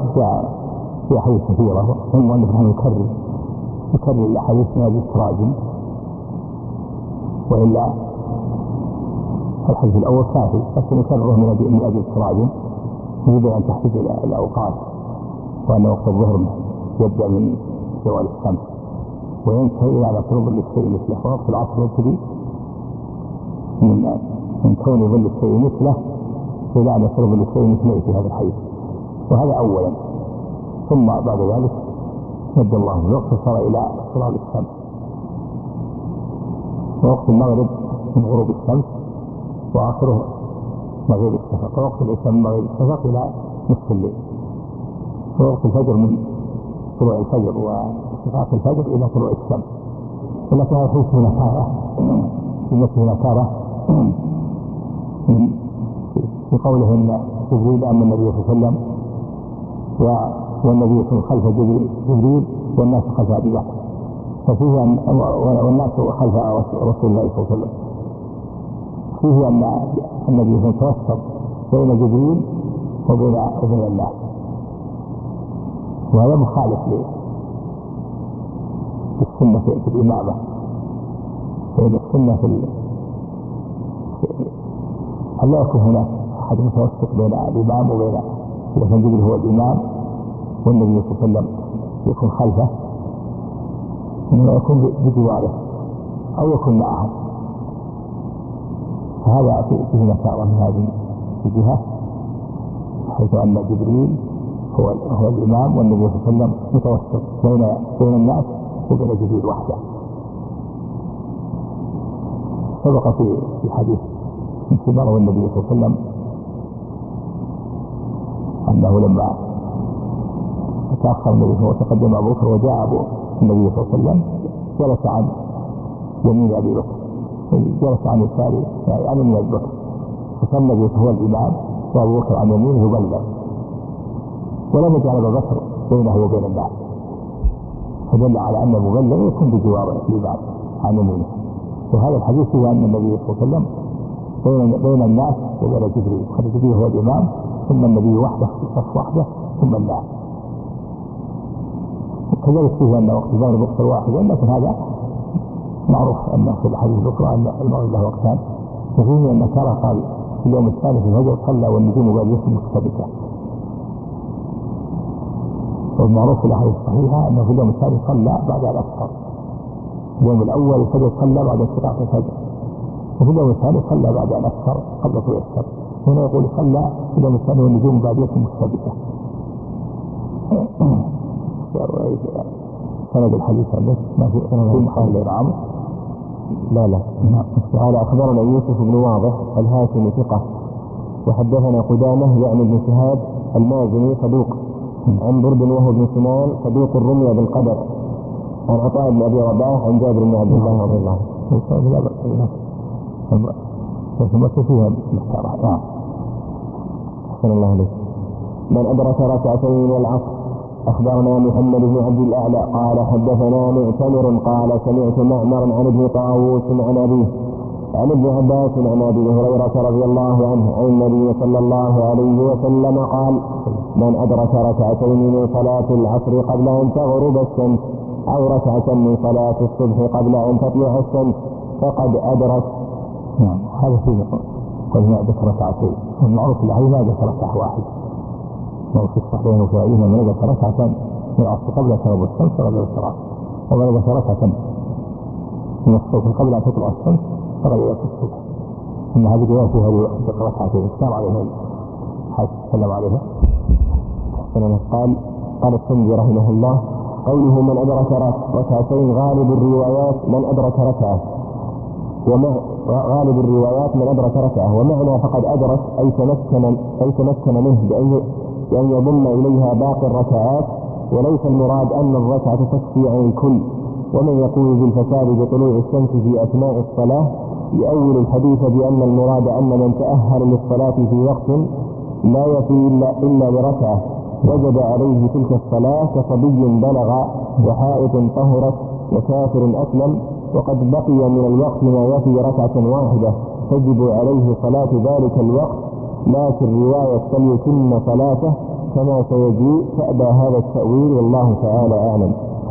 في أحاديث كثيرة، المؤلف نحن يكرر يكرر الأحاديث من أجل التراجم، وإلا الحديث الأول كافي، بس نكرره من أجل من أجل التراجم، يريد أن تحديد الأوقات، وأن وقت الظهر يبدأ من زوال الشمس وينتهي إلى طلوع الشيء مثله، ووقت العصر يبتدي من من كون ظل الشيء مثله إلى طلوع الشيء مثله في هذا الحديث. وهذا أولا. ثم بعد ذلك مد الله الوقت صار إلى صلاة الشمس. ووقت المغرب من غروب الشمس وآخره مغيب الشفق، ووقت العشاء من مغيب الشفق إلى نصف الليل، ووقت الفجر من طلوع الفجر وشفاق الفجر إلى طلوع الشمس. ولكن هذا فيه نكارة فيه نكارة في قوله إن جبريل أما النبي صلى الله عليه وسلم والنبي خلف جبريل والناس خلف أبي بكر، ففيه أن والناس خلف رسول الله صلى الله عليه وسلم، فيه أن النبي يتوسط بين جبريل وبين وبين الناس، وهذا مخالف للسنة في الإمامة، فإن السنة في أن لا يكون هناك أحد متوسط بين الإمام وبين إذا كان جبريل هو الإمام والنبي صلى الله عليه وسلم يكون خلفه، إنما يكون بجواره أو يكون معه، فهذا فيه نكارة من هذه الجهة، حيث أن جبريل هو هو الإمام والنبي صلى الله عليه وسلم متوسط بين بين الناس وبين جبريل وحده. سبق في في حديث انتظار النبي صلى الله عليه وسلم أنه لما تأخر النبي وتقدم أبو بكر وجاء أبو النبي صلى الله عليه وسلم جلس عن يمين أبي بكر، جلس عن يساره يعني عن يمين أبي بكر، فكان النبي هو الإمام وأبو بكر عن يمينه يبلغ، ولم يجعل أبا بكر بينه وبين الناس، فدل على أن المبلغ يكون بجوار الإمام عن يمينه. وهذا الحديث فيه أن النبي صلى الله عليه وسلم بين بين الناس وبين جبريل، جبريل هو الإمام ثم النبي وحده في الصف وحده ثم الناس. كذلك فيه أن وقت الظهر وقت واحد، لكن هذا معروف أن في الحديث الأخرى أن المغرب له وقتان، وفيه أن كان قال في اليوم الثالث في الهجر صلى والنجوم بادية مختلفة. والمعروف في الأحاديث الصحيحة أنه في اليوم الثاني صلى بعد أن أفطر، اليوم الأول الفجر صلى بعد انقطاع الفجر، وفي اليوم الثاني صلى بعد أن أفطر قبل طلوع الشمس. هنا يقول صلى في اليوم الثاني والنجوم بادية مختلفة. سند الحديث عنه ما في في محل العام. لا لا قال أخبرنا يوسف بن واضح الهاشمي ثقة، وحدثنا قدامة يعني ابن شهاب المازني صدوق، عن برد وهو ابن سنان صدوق الرمي بالقدر، عن عطاء بن أبي رباح عن جابر بن عبد الله رضي الله عنه. ثم فيها مختارة. أحسن الله عليك. من أدرك ركعتين والعصر. أخبرنا محمد بن عبد الأعلى قال حدثنا معتمر قال سمعت معمر عن ابن طاووس عن أبيه عن ابن عباس عن أبي هريرة رضي الله عنه عن النبي صلى الله عليه وسلم قال من أدرك ركعتين من صلاة العصر قبل أن تغرب الشمس أو ركعة من صلاة الصبح قبل أن تطلع الشمس فقد أدرك. نعم هذا فيه قلنا ذكر ركعتين، والمعروف العين ما ذكر ركعة واحد، وفي الصحيحين وفي غيرهما من ذكر ركعة من العصر قبل غروب الشمس قبل الصلاة، ومن ذكر ركعة من الصبح قبل أن تطلع الشمس فقد أدرك الصبح. إن هذه الرواية فيها ذكر ركعتين السلام عليهم حيث سلم عليها. قال قال السندي رحمه الله قوله من أدرك ركعتين غالب الروايات من أدرك ركعة، ومع غالب الروايات من أدرك ركعة، ومعنى فقد أدرك أي تمكن أي تمكن منه بأن بأن يضم إليها باقي الركعات، وليس المراد أن الركعة تكفي عن الكل. ومن يقول بالفساد بطلوع الشمس في أثناء الصلاة يؤول الحديث بأن المراد أن من تأهل للصلاة في وقت لا يفي إلا, إلا بركعة وجب عليه تلك الصلاة كصبي بلغ وحائط طهرت وكافر أسلم، وقد بقي من الوقت ما يفي ركعة واحدة تجب عليه صلاة ذلك الوقت، لكن رواية فليتم صلاته كما سيجيء فأبى هذا التأويل والله تعالى أعلم.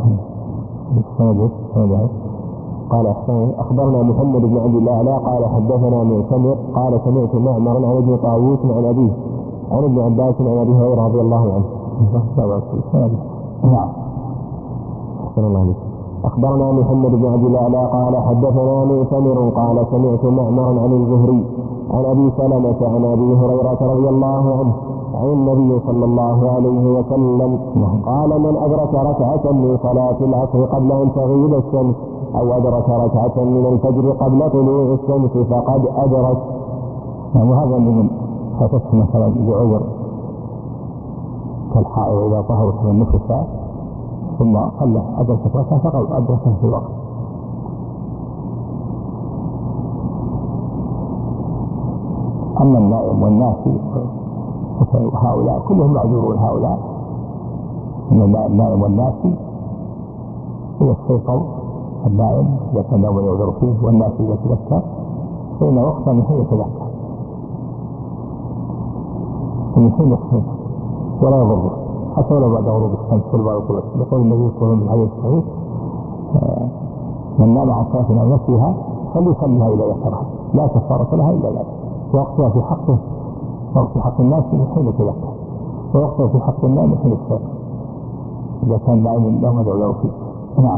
قال أخبرنا محمد بن عبد الله قال حدثنا معتمر قال سمعت معمر عن ابن طاووس عن أبيه عن ابن عباس عن أبي هريرة رضي الله عنه. نعم. أحسن الله عليك. أخبرنا محمد بن عبد الله قال حدثنا معتمر قال سمعت معمر عن الزهري عن أبي سلمة عن أبي هريرة رضي الله عنه عن النبي صلى الله عليه وسلم قال من أدرك ركعة من صلاة العصر قبل أن تغيب الشمس أو أدرك ركعة من الفجر قبل طلوع الشمس فقد أدرك. وهذا من فاتته مثلا بعذر كالحائض إذا طهرت من نفسها ثم صلى أدركت ركعة فقد أدركت في الوقت. أما النائم والناسي هؤلاء كلهم معذورون. هؤلاء من النائم والناسي هي السيطر النائم إذا كان نوم يعذر فيه، والناسي إذا تذكر فإن وقتا من حين يتذكر من حين يقصد ولا يضره حتى ولو بعد غروب الشمس كل بعض القلوب. يقول النبي صلى الله عليه وسلم عليه الصحيح من نام عن صلاة أو نسيها فليصليها إذا ذكرها لا كفارة لها إلا ذلك. وقتها في حقه وقت حق الناس من حين يتذكر، ووقتها في حق الناس من حين يتذكر إذا كان نائم لا مدعو فيه. نعم.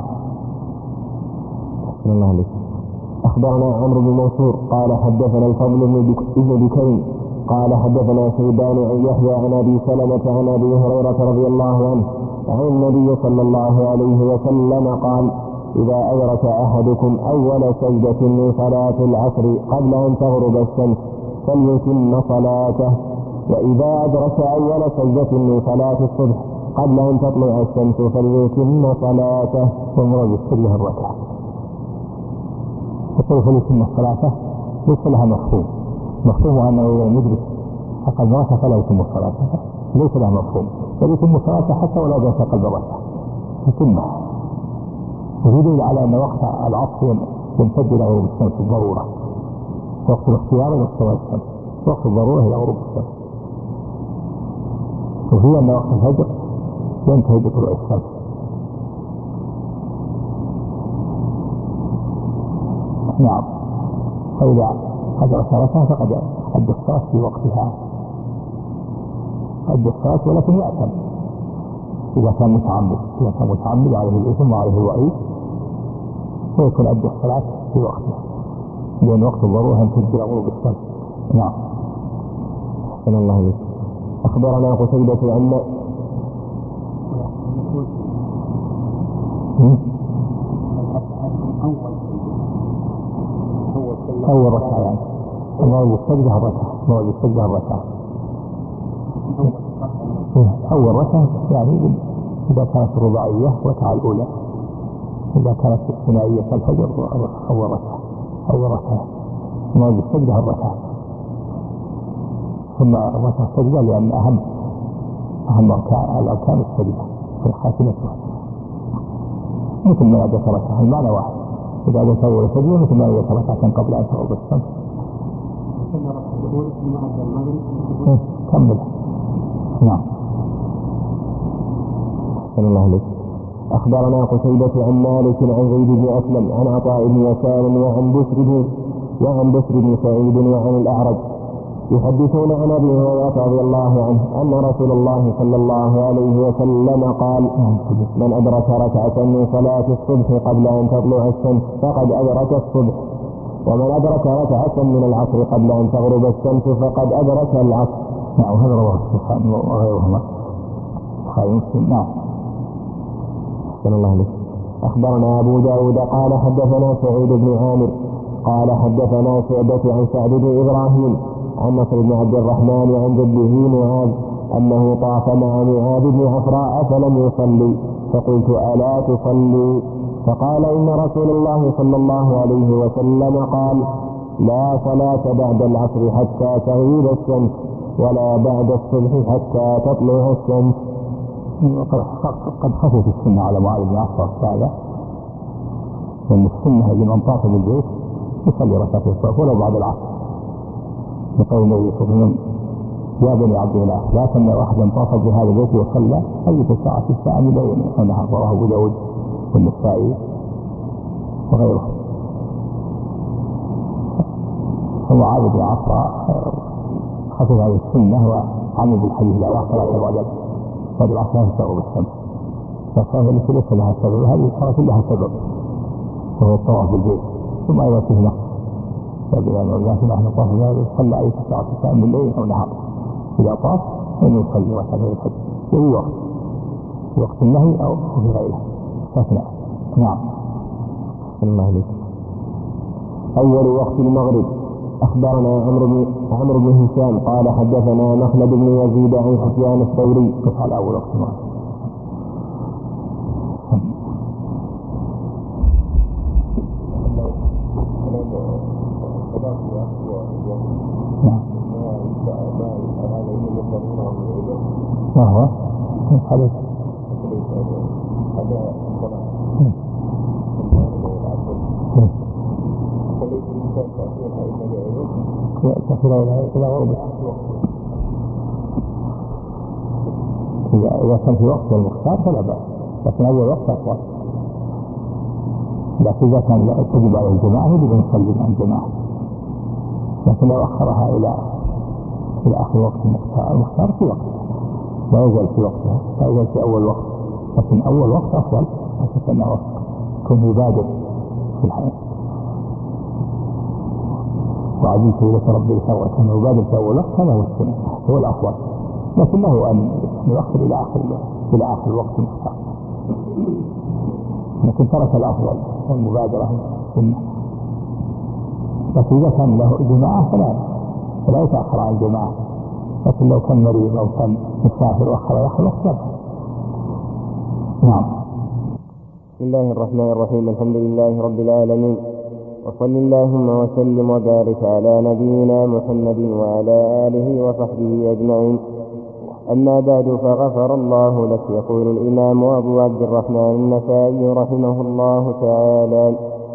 بسم الله عليك. أخبرنا عمرو بن منصور قال حدثنا الفضل بن بكير قال حدثنا شيبان عن يحيى عن أبي سلمة عن أبي هريرة رضي الله عنه عن النبي صلى الله عليه وسلم قال إذا أدرك أحدكم أول سجدة من صلاة العصر قبل أن تغرب الشمس فليتم صلاته، وإذا أدرك أول سجدة من صلاة الصبح قبل أن تطلع الشمس فليتم صلاته. ومراد السجدة الركعة فكيف يتم صلاته ليس لها مفهوم. مفهومها أنه إذا يدرك فقد درك فلا يتم صلاته، ليس لها مفهوم. فليتم صلاته حتى ولا درك قلب الركعة يتمها. ويدل على أن وقت العصر يمتد إلى غروب الشمس الضرورة، وقت الاختيار إلى استواء الشمس، وقت الضرورة إلى غروب الشمس. وهي أن وقت الفجر ينتهي بطلوع الشمس. نعم. فإذا أدرك ركعة فقد أدى الصلاة في وقتها، أدى الصلاة ولكن يأثم إذا كان متعمد. إذا كان متعمد عليه الإثم وعليه الوعيد فيكون أدى الصلاة في وقتها، لأن وقت الضرورة يمتد إلى غروب الشمس. نعم. أحسن الله إليك. أخبرنا قتيبة عن أول ركعة يعني موعد السجدة الركعة موعد السجدة الركعة أول ركعة يعني إذا كانت الرباعية ركعة الأولى، إذا كانت الثنائية كالفجر أول ركعة أول ركعة موعد السجدة الركعة. ثم ركعة السجدة لأن أهم أهم الأركان السجدة في الخاتمة مثل ما يجب ركعة المعنى واحد. إذا أدت أول سجدة مثل ما يجب ركعة قبل أن تغرب الشمس. كمل. نعم. صلى الله عليه. أخبرنا قتيبة عن مالك عن زيد بن أسلم عن عطاء بن يسار وعن بشر بن وعن بشر بن سعيد وعن الأعرج يحدثون عن أبي هريرة رضي الله عنه أن رسول الله صلى الله عليه وسلم قال من أدرك ركعة من صلاة الصبح قبل أن تطلع الشمس فقد أدرك الصبح، ومن أدرك ركعة من العصر قبل أن تغرب الشمس فقد أدرك العصر. نعم. هذا رواه الشيخان وغيرهما خير. نعم. صلى الله عليه. أخبرنا أبو داود قال حدثنا سعيد بن عامر قال حدثنا شعبة عن سعد بن إبراهيم عن نصر بن عبد الرحمن عن جده معاذ أنه طاف مع معاذ بن عفراء فلم يصلي، فقلت ألا تصلي؟ فقال إن رسول الله صلى الله عليه وسلم قال لا صلاة بعد العصر حتى تغيب الشمس ولا بعد الصبح حتى تطلع الشمس. قد خفت السنة على معاذ بن عفراء الساعة، لأن السنة لمن طاف بالبيت يصلي ركعتين الصبح ولو بعد العصر، بقول النبي صلى الله عليه وسلم يا بني عبد الله لا تمنع أحدا طاف بهذا البيت وصلى أي ساعة في الساعة من ليل ونهار. رواه أبو داود والنسائي وغيره. ومعاذ بن عفراء خفف هذه السنة وعمل بالحديث لا صلاة بعد بعد العصر تغرب الشمس، فالصلاة التي ليس لها سبب هذه الصلاة لها سبب وهو الطواف بالبيت. ثم أيضا فيه نقص فبما أن الله سبحانه وتعالى صلى أي ساعة في الساعة من ليل أو نهار، إذا طاف فإنه يصلي ركعتين الفجر في وقت في وقت النهي أو في غيره استثناء. نعم. الله عليك. أول وقت المغرب. أخبرنا عمرو بن عمرو بن هشام قال حدثنا مخلد بن يزيد عن سفيان الثوري. كيف على أول وقت المغرب؟ ما هو؟ حديث إذا كان في وقت المختار فلا بأس، لكن أول وقت أطول. لكن إذا كان لا تجب على الجماعة يجب أن يصلي مع الجماعة، لكن لو أخرها إلى إلى آخر وقت المختار، المختار في وقتها لا يزال في وقتها، لا يزال في أول وقت، لكن أول وقت أفضل، حتى أنه يكون يبادر في الحياة. وعجلت إليك ربي لترضى، كان يبادر في أول وقت، هذا هو السنة، هو الأفضل، لكن له أن يؤخر إلى آخر إلى آخر الوقت المختار، لكن ترك الأفضل والمبادرة السنة. لكن إذا كان له جماعة فلا فلا يتأخر عن الجماعة، لكن لو كان مريض أو كان مسافر وأخر يخلص لا. نعم. بسم الله الرحمن الرحيم. الحمد لله رب العالمين، وصل اللهم وسلم وبارك على نبينا محمد وعلى آله وصحبه أجمعين. أما بعد، فغفر الله لك. يقول الإمام أبو عبد الرحمن النسائي رحمه الله تعالى: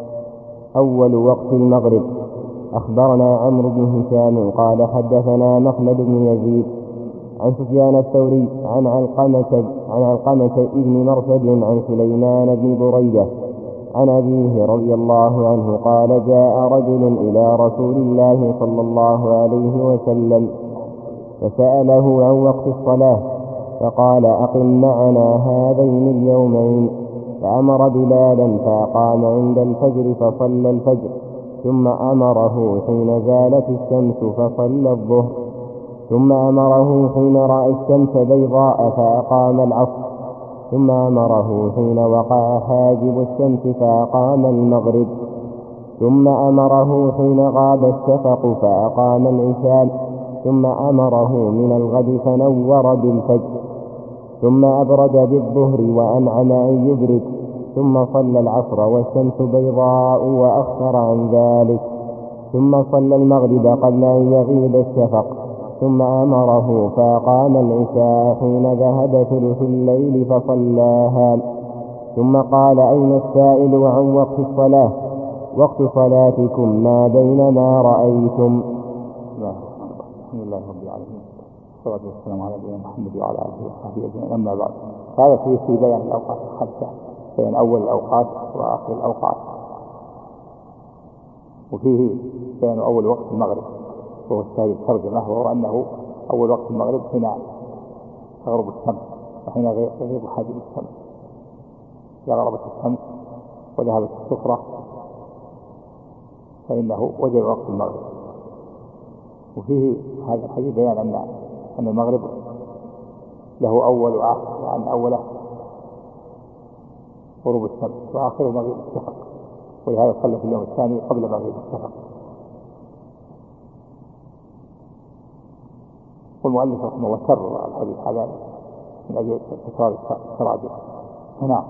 أول وقت المغرب. أخبرنا عمرو بن هشام قال حدثنا مخلد بن يزيد عن سفيان الثوري عن علقمة عن علقمة ابن مرثد عن سليمان بن بريدة عن أبيه رضي الله عنه قال: جاء رجل إلى رسول الله صلى الله عليه وسلم فسأله عن وقت الصلاة، فقال: أقم معنا هذين اليومين. فأمر بلالا فأقام عند الفجر فصلى الفجر، ثم أمره حين زالت الشمس فصلى الظهر، ثم أمره حين رأى الشمس بيضاء فأقام العصر، ثم أمره حين وقع حاجب الشمس فأقام المغرب، ثم أمره حين غاب الشفق فأقام العشاء، ثم أمره من الغد فنور بالفجر، ثم أبرد بالظهر وأنعم أن يبرد، ثم صلى العصر والشمس بيضاء وأخر عن ذلك، ثم صلى المغرب قبل أن يغيب الشفق، ثم أمره فأقام العشاء حين ذهب ثلث الليل فصلاها، ثم قال: أين السائل عن وقت الصلاة؟ وقت صلاتكم ما بين ما رأيتم. بسم الله رب العالمين، والصلاة والسلام على نبينا محمد وعلى آله وصحبه أجمعين. أما بعد، هذا فيه في بيان الأوقات الخمسة، بين أول الأوقات وآخر الأوقات، وفيه بين أول وقت المغرب وهو الثالث ترجمة، وهو أنه أول وقت المغرب حين تغرب الشمس وحين يغيب حاجب الشمس. إذا غربت الشمس وذهبت الصفرة فإنه وجب وقت المغرب. وفيه هذا الحديث بيان أن أن المغرب له أول وآخر، وأن أوله غروب الشمس وآخره مغيب الشفق، ولهذا صلى في اليوم الثاني قبل مغيب الشفق. والمؤلف رحمه الله كرر الحديث هذا من أجل تكرار التراجع. نعم.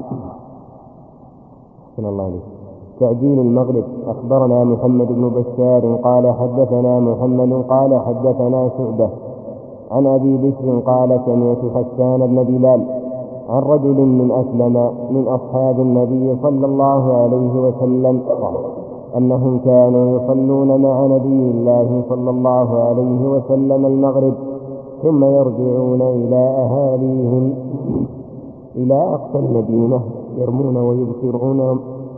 بسم الله عليك. تعجيل المغرب. أخبرنا محمد بن بشار قال حدثنا محمد قال حدثنا شعبة عن أبي بكر قال: سمعت حسان بن بلال عن رجل من أسلم من أصحاب النبي صلى الله عليه وسلم أنهم كانوا يصلون مع نبي الله صلى الله عليه وسلم المغرب، ثم يرجعون إلى أهاليهم إلى أقصى المدينة يرمون ويبصرون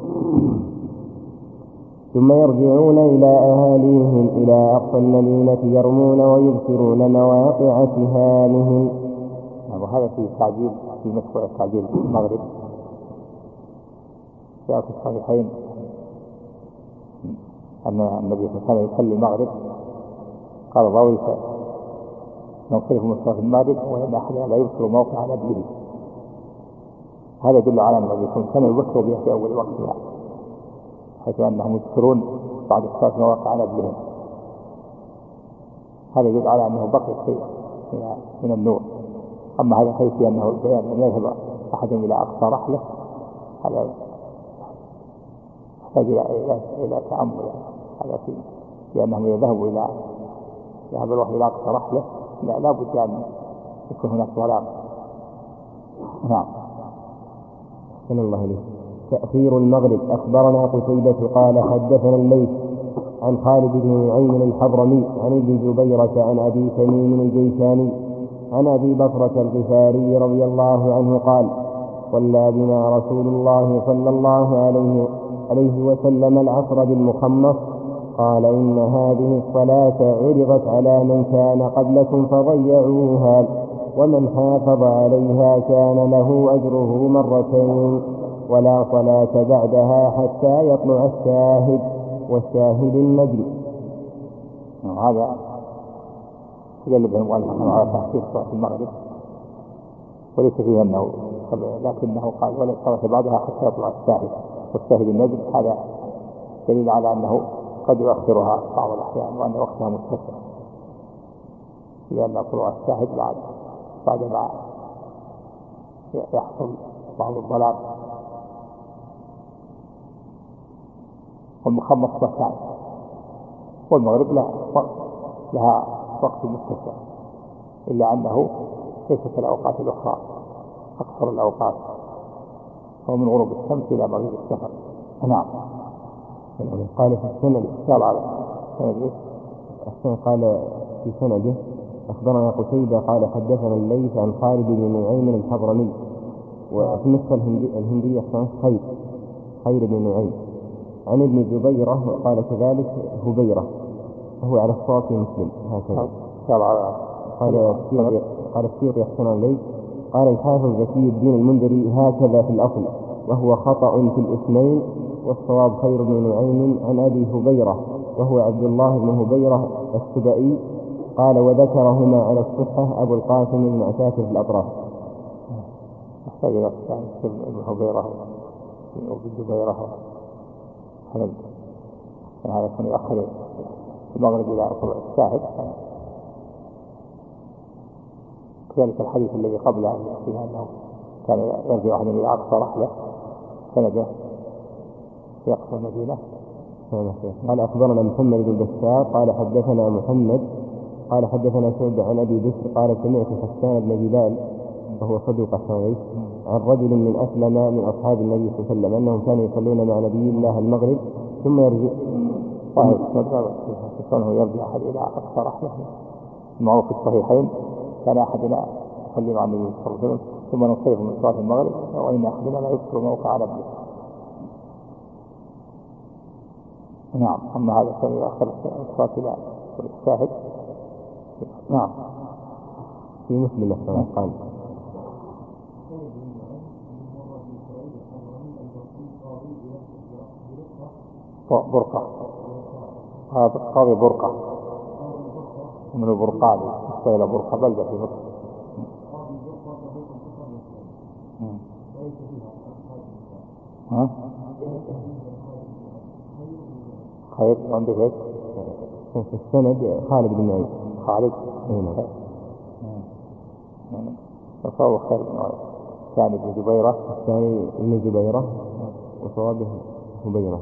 ثم يرجعون إلى أهاليهم إلى أقصى المدينة يرمون ويبصرون مواقع سهامهم. وهذا في تعجيل في مشروع تعجيل المغرب. جاء في الصحيحين أن النبي صلى الله عليه وسلم يصلي المغرب، قال: ضويت نوصيه مصطفى المغرب وإن أحدنا لا يبصر موقع نبيه. هذا يدل على أن النبي صلى الله عليه وسلم كان يبصر بها في أول وقتها، حيث أنهم يذكرون بعد الصلاة ما على أجلهم. هذا يدل على أنه بقي شيء من النور. أما هذا حيث أنه بيان أن يذهب أحد إلى أقصى رحلة هذا يحتاج إلى إلى تأمل. هذا فيه لأنهم إذا ذهبوا إلى يذهب الواحد إلى أقصى رحلة لا لا بد أن يكون هناك ظلام. نعم. صلى الله عليه وسلم. تأخير المغرب. أخبرنا قتيبة قال حدثنا الليث عن خالد بن نعيم الحضرمي عن ابن جبيرة عن أبي تميم الجيشاني عن أبي بكرة الغفاري رضي الله عنه قال صلى بنا رسول الله صلى الله عليه, عليه وسلم العصر بالمخمص قال إن هذه الصلاة عرضت على من كان قبلكم فضيعوها ومن حافظ عليها كان له أجره مرتين ولا صلاة بعدها حتى يطلع الشاهد والشاهد النجم. هذا يدل به المؤلف على تحقيق صلاة المغرب وليس فيه أنه لكنه قال ولا صلاة بعدها حتى يطلع الشاهد والشاهد النجم. هذا دليل على أنه قد يؤخرها بعض الأحيان وأن وقتها متسع لأن طلوع الشاهد بعد بعد ما يحصل بعض الظلام. والمخمص وقتان والمغرب لها لها وقت متسع إلا أنه ليست الأوقات الأخرى أكثر الأوقات هو من غروب الشمس إلى مغيب الشفق. نعم. قال في السند قال على سنده قال في سنده أخبرنا قتيبة قال حدثنا الليث عن خالد بن نعيم الحضرمي وفي النسخة الهندية خير خير بن نعيم عن ابن جبيرة قال كذلك هبيرة وهو على الصوت مسلم هكذا. قال قال السيوطي يحسن الليث قال الحافظ زكي الدين المنذري هكذا في الأصل وهو خطأ في الاثنين والصواب خير بن نعيم عن أبي هبيرة وهو عبد الله بن هبيرة السبائي قال وذكرهما على الصحة أبو القاسم المعتاكر في الأطراف. أحتاج إلى ابن هبيرة وابن جبيرة هذا هذا كان يؤخر المغرب إلى طلوع الشاهد. كذلك الحديث الذي قبله فيها أنه كان يرجع أحد إلى أقصى رحلة سنده في أقصى المدينة. قال أخبرنا محمد بن بشار قال حدثنا محمد قال حدثنا شعبة عن أبي بكر قال سمعت حسان بن بلال وهو صدوق حسان عن رجل من أسلم من أصحاب النبي صلى الله عليه وسلم أنهم كانوا يصلون مع نبي الله المغرب ثم يرجع كانه يرجع أحد إلى أقصى رحلة معه في الصحيحين كان أحدنا يصلي مع النبي صلى الله عليه وسلم ثم نصير من صلاة المغرب وإن أحدنا لا يذكر موقع على ابنه. نعم. أما هذا كان يؤخر الصلاة إلى الشاهد. نعم. في مسلم الحسن قال برقة هذا قاضي برقة من البرقان إلى برقة بلدة في مصر. ها؟ خير عندك ايش؟ في السند خالد بن نعيم خالد هنا وصواب خير بن نعيم ثاني ابن جبيرة الثاني ابن جبيرة وصوابه هبيرة.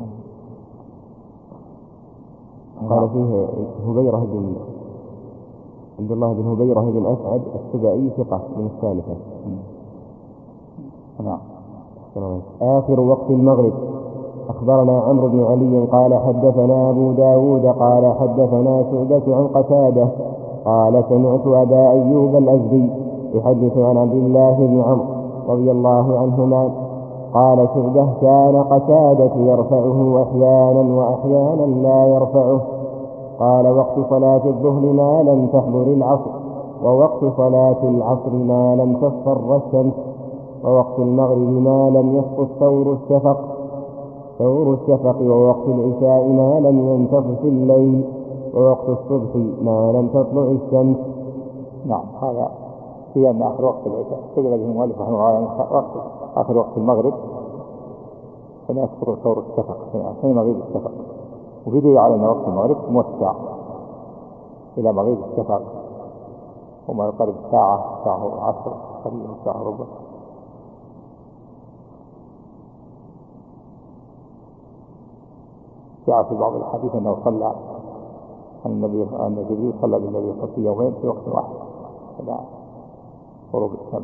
قال فيه هبيرة بن عبد الله بن هبيرة بن أسعد السبائي ثقة من الثالثة. نعم. آخر وقت المغرب. أخبرنا عمرو بن علي قال حدثنا أبو داود قال حدثنا شعبة عن قتادة قال سمعت أبا أيوب الأزدي يحدث عن عبد الله بن عمرو رضي الله عنهما قال شعبة كان قتادة يرفعه أحيانا وأحيانا لا يرفعه. قال وقت صلاة الظهر ما لم تحضر العصر ووقت صلاة العصر ما لم تصفر الشمس ووقت المغرب ما لم يسقط ثور الشفق ثور الشفق ووقت العشاء ما لم ينتصف الليل ووقت الصبح ما لم تطلع الشمس. نعم. هذا في أن آخر وقت العشاء تجد به المؤلف رحمه الله وقت آخر وقت المغرب حين يكثر ثور الشفق حين مغيب الشفق، وفي دليل على أن وقت المغرب موسع إلى مغيب الشفق وما يقرب ساعة ساعة وعشر قليلا ساعة ربع. جاء في بعض الحديث أنه صلى أن النبي أن جبريل صلى بالنبي في يومين في وقت واحد إلى غروب الشمس.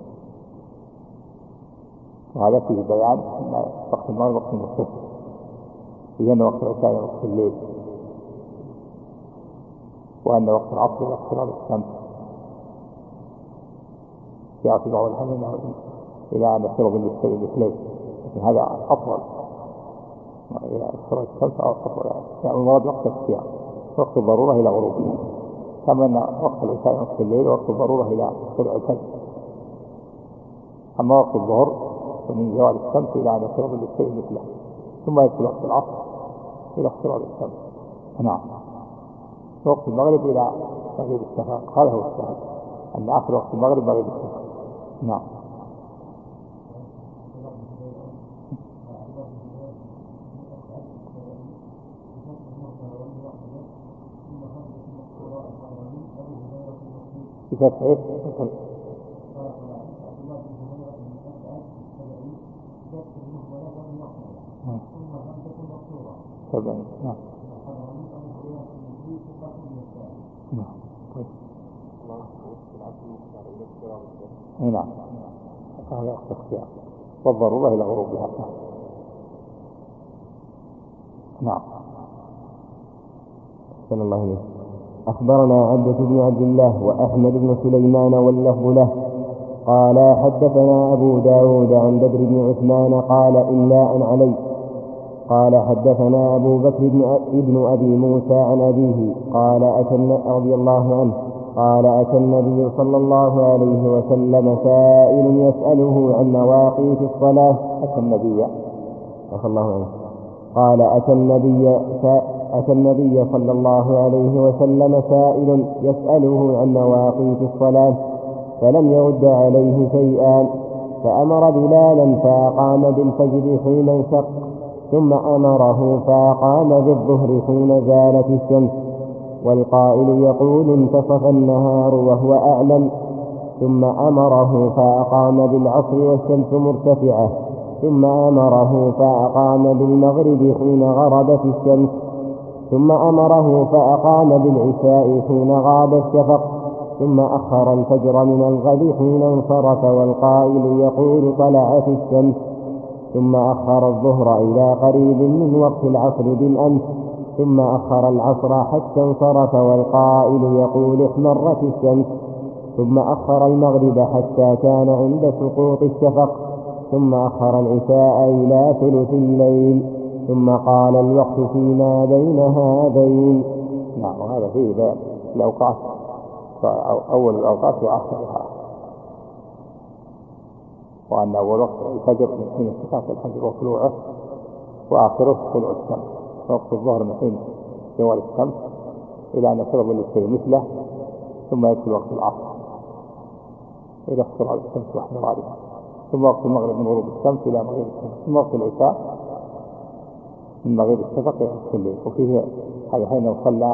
وهذا فيه بيان أن وقت المغرب وقت مختص، في أن وقت العشاء وقت الليل، وأن وقت العصر وقت غروب الشمس. جاء في بعض الحديث إلى أن يشرب بالليل، لكن هذا أفضل إلى خروج الشمس أو أفضل، يعني المراد وقت الصيام وقت الضرورة إلى غروبها، كما أن وقت العشاء وقت الليل وقت الضرورة إلى طلوع الفجر. أما وقت الظهر فمن زوال الشمس إلى أن يشرب بالليل مثله، ثم يأتي وقت العصر إلى اختراق الشمس. نعم. وقت المغرب إلى مغيب الشفق، هذا هو الشاهد أن آخر وقت المغرب مغيب الشفق. نعم. كتاب إيه؟ طبعا. نعم. نعم. نعم. هذا اختيار والضرورة إلى غروبها. نعم. صلى الله عليه. أخبرنا عبدة بن عبد الله وأحمد بن سليمان واللفظ له قال حدثنا أبو داود عن بدر بن عثمان قال إلا أن علي قال حدثنا أبو بكر بن أبي موسى عن أبيه قال أتى رضي الله عنه قال أتى النبي صلى الله عليه وسلم سائل يسأله عن مواقيت الصلاة. أتى النبي صلى الله عليه قال أتى النبي أتى النبي صلى الله عليه وسلم سائل يسأله عن مواقيت الصلاة فلم يرد عليه شيئا، فأمر بلالا فأقام بالفجر حين انشق، ثم أمره فأقام بالظهر حين زالت الشمس، والقائل يقول انتصف النهار وهو أعلم، ثم أمره فأقام بالعصر والشمس مرتفعة، ثم أمره فأقام بالمغرب حين غربت الشمس، ثم أمره فأقام بالعشاء حين غاب الشفق، ثم أخر الفجر من الغد حين انصرف، والقائل يقول طلعت الشمس، ثم أخر الظهر إلى قريب من وقت العصر بالأمس، ثم أخر العصر حتى انصرف، والقائل يقول احمرت الشمس، ثم أخر المغرب حتى كان عند سقوط الشفق، ثم أخر العشاء إلى ثلث الليل، ثم قال الوقت فيما بين هذين. نعم. وهذا فيه الأوقات، أول الأوقات وآخرها، وأن أول وقت الفجر من حين انشقاق الفجر وطلوعه، وآخره طلوع الشمس، ووقت الظهر من حين زوال الشمس إلى أن يصير الليل مثله، ثم يدخل وقت العصر إلى اختراع الشمس واحترارها، ثم وقت المغرب من غروب الشمس إلى مغيب الشمس، ثم وقت العشاء من مغيب الشفق إلى نصف الليل. وفيه هذا حين صلى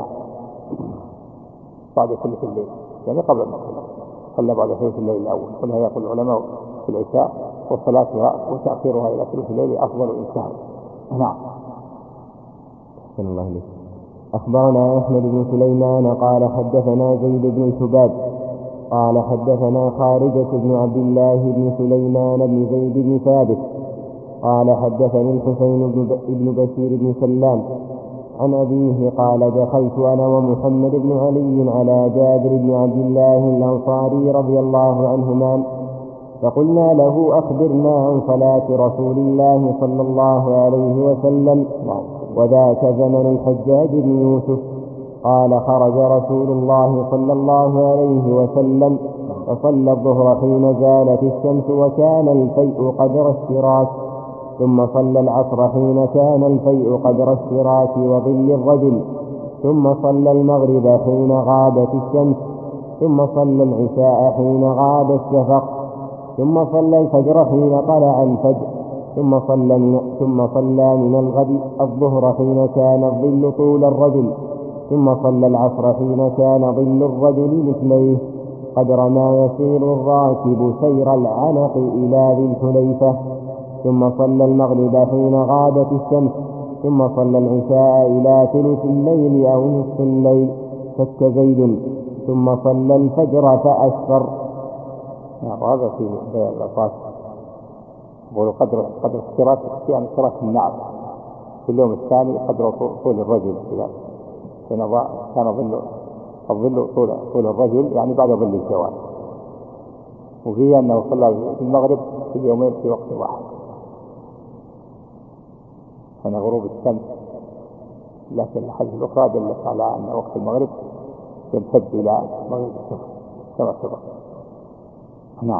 بعد ثلث الليل، يعني قبل المغرب صلى بعد ثلث الليل الأول. ولهذا يقول العلماء في العشاء وصلاتها وتأخيرها إلى ثلث الليل أفضل إنسان. نعم. صلى الله عليه. أخبرنا أحمد بن سليمان قال حدثنا زيد بن شباب قال حدثنا خارجة بن عبد الله بن سليمان بن زيد بن ثابت قال حدثني الحسين بن بشير بن سلام عن أبيه قال دخلت أنا ومحمد بن علي على جابر بن عبد الله الأنصاري رضي الله عنهما، فقلنا له أخبرنا عن صلاة رسول الله صلى الله عليه وسلم، وذاك زمن الحجاج بن يوسف. قال خرج رسول الله صلى الله عليه وسلم فصلى الظهر حين زالت الشمس وكان الفيء قدر الشراك، ثم صلى العصر حين كان الفيء قدر الشراك وظل الرجل، ثم صلى المغرب حين غابت الشمس، ثم صلى العشاء حين غاب الشفق، ثم صلى الفجر حين طلع الفجر، ثم صلى من, ثم صلى من الغد الظهر حين كان الظل طول الرجل، ثم صلى العصر حين كان ظل الرجل مثليه قدر ما يسير الراكب سير العنق إلى ذي الحليفة، ثم صلى المغرب حين غابت الشمس، ثم صلى العشاء إلى ثلث الليل أو نصف الليل شك زيد، ثم صلى الفجر فأسفر. وهذا في بيان الأوقات. وقدر قدر اشتراك يعني اشتراك النعم في اليوم الثاني قدر طول الرجل إذا كان ظل الظل طول طول الرجل يعني بعد ظل الزوال. وفيه أنه صلى في المغرب في اليومين في وقت واحد، كان غروب الشمس، لكن الحديث الأخرى دلت على أن وقت المغرب يمتد إلى مغرب الشمس كما سبق. نعم.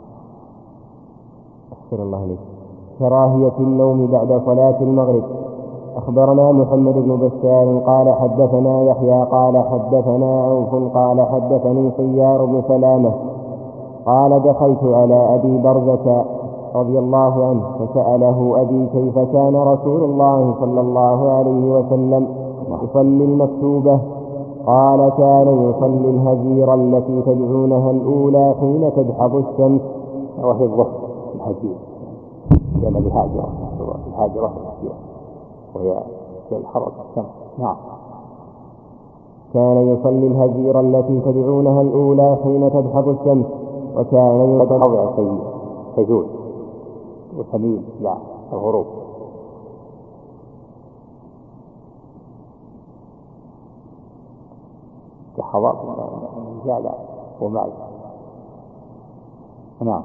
أحسن الله عليك. كراهية النوم بعد صلاة المغرب. أخبرنا محمد بن بشار قال حدثنا يحيى قال حدثنا عوف قال حدثني سيار بن سلامة قال دخلت على أبي برزة رضي الله عنه فسأله أبي كيف كان رسول الله صلى الله عليه وسلم يصلي المكتوبة؟ قال كان يصلي الهجير التي تدعونها الأولى حين تدحض الشمس، وهي الظهر الهجير لأن الهاجرة الهاجرة وهي في الحرة الشمس. نعم. كان يصلي الهجير التي تدعونها الأولى حين تدحض الشمس، وكان يصلي تجول وتميل لا الغروب. كحضاء الرجال ومعي. نعم.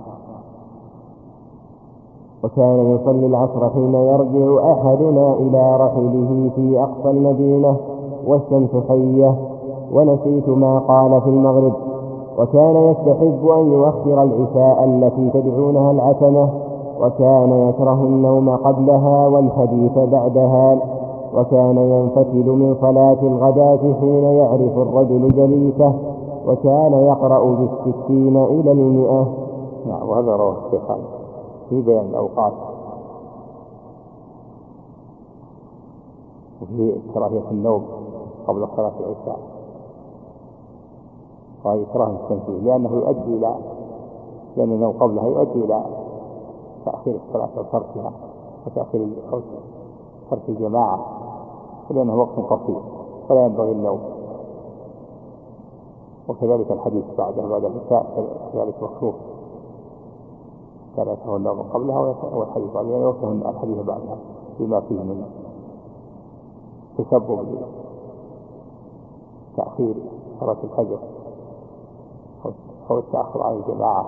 وكان يصلي العصر حين يرجع أحدنا إلى رحله في أقصى المدينة والشمس حية، ونسيت ما قال في المغرب. وكان يستحب أن يؤخر العشاء التي تدعونها العتمة، وكان يكره النوم قبلها والحديث بعدها، وكان ينفتل من صلاة الغداة حين يعرف الرجل جليسه، وكان يقرأ بالستين إلى المئة. نعم. وهذا رواه الشيخان في بيان الأوقات. وفي كراهية النوم قبل صلاة العشاء، وهذه كراهية التنفيذ لأنه يؤدي إلى لأن النوم قبلها يؤدي إلى تأخير الصلاة وتركها وتأخير ترك الجماعة، لأنه وقت قصير فلا ينبغي النوم. وكذلك الحديث بعده بعد العشاء كذلك مكروه، كان يكره النوم قبلها والحديث بعدها ويكره الحديث بعدها فيما فيه من تسبب تأخير صلاة الفجر أو التأخر عن الجماعة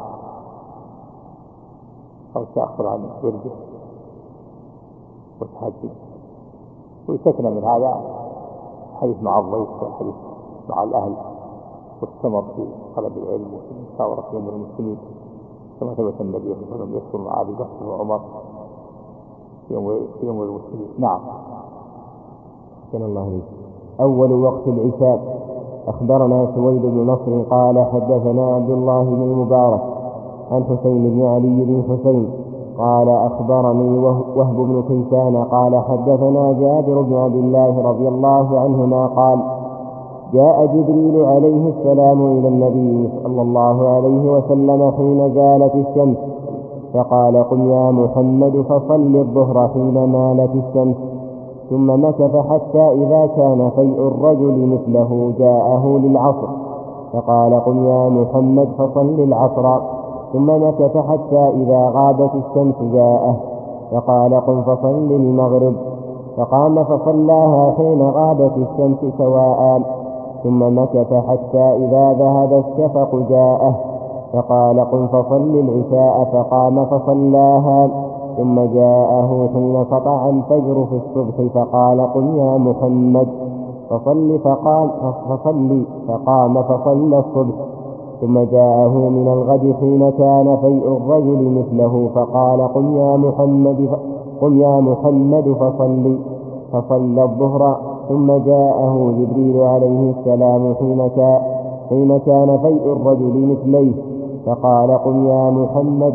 أو التأخر عن ورده والتهجد. ويستثنى من هذا حديث مع الضيف والحديث مع الأهل والثمر في طلب العلم والمشاورة بين المسلمين، كما ثبت النبي صلى الله عليه وسلم يذكر مع أبي بكر وعمر في يوم المسلمين. نعم. أحسن الله عليك. أول وقت العشاء. أخبرنا سويد بن نصر قال حدثنا عبد الله بن المبارك عن حسين بن علي بن حسين قال أخبرني وهب بن كيسان قال حدثنا جابر بن عبد الله رضي الله عنهما قال جاء جبريل عليه السلام إلى النبي صلى الله عليه وسلم حين زالت الشمس فقال قم يا محمد فصل الظهر حين مالت الشمس، ثم مكث حتى إذا كان فيء الرجل مثله جاءه للعصر فقال قم يا محمد فصل العصر، ثم مكث حتى إذا غابت الشمس جاءه فقال قم فصل المغرب، فقام فصلاها حين غابت الشمس سواء، ثم مكث حتى إذا ذهب الشفق جاءه فقال قم فصل العشاء، فقام فصلاها، ثم جاءه حين سطع الفجر في الصبح فقال قم يا محمد فصل فقام فصل فقام فصلى الصبح، ثم جاءه من الغد حين كان فيء الرجل مثله فقال قم يا محمد قم يا محمد فصل فصلى الظهر، ثم جاءه جبريل عليه السلام حين كان حين كان فيء الرجل مثليه فقال قم يا محمد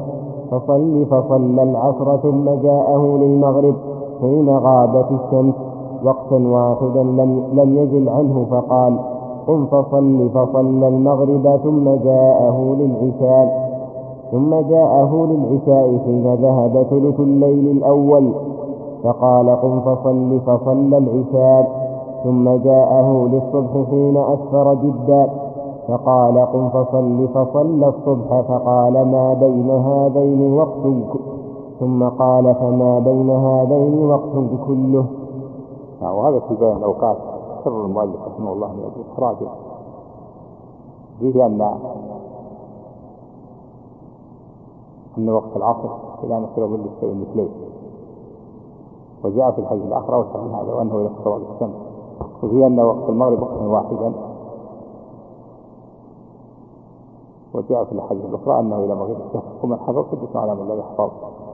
فصل فصلى العصر ثم جاءه للمغرب حين غابت الشمس وقتا واحدا لم, لم يزل عنه فقال قم فصل فصلى المغرب ثم جاءه للعشاء ثم جاءه للعشاء حين ذهب ثلث الليل الأول فقال قم فصل فصلى العشاء ثم جاءه للصبح حين أسفر جدا فقال قم فصل فصلى الصبح فقال ما بين هذين وقت ثم قال فما بين هذين وقت كله. وهذا في بيان الأوقات سر المؤلف رحمه الله من أجل إخراجه فيه أن أن وقت العصر إلى مثل ظل الشيء مثليه، وجاء في الحديث الآخر أوسع من هذا وأنه إلى صلاة الشمس، وفيه أن وقت المغرب وقتا واحدا، وجاء في الحديث الأخرى أنه إلى مغرب الشمس. ومن حفظ حدث على من لا يحفظ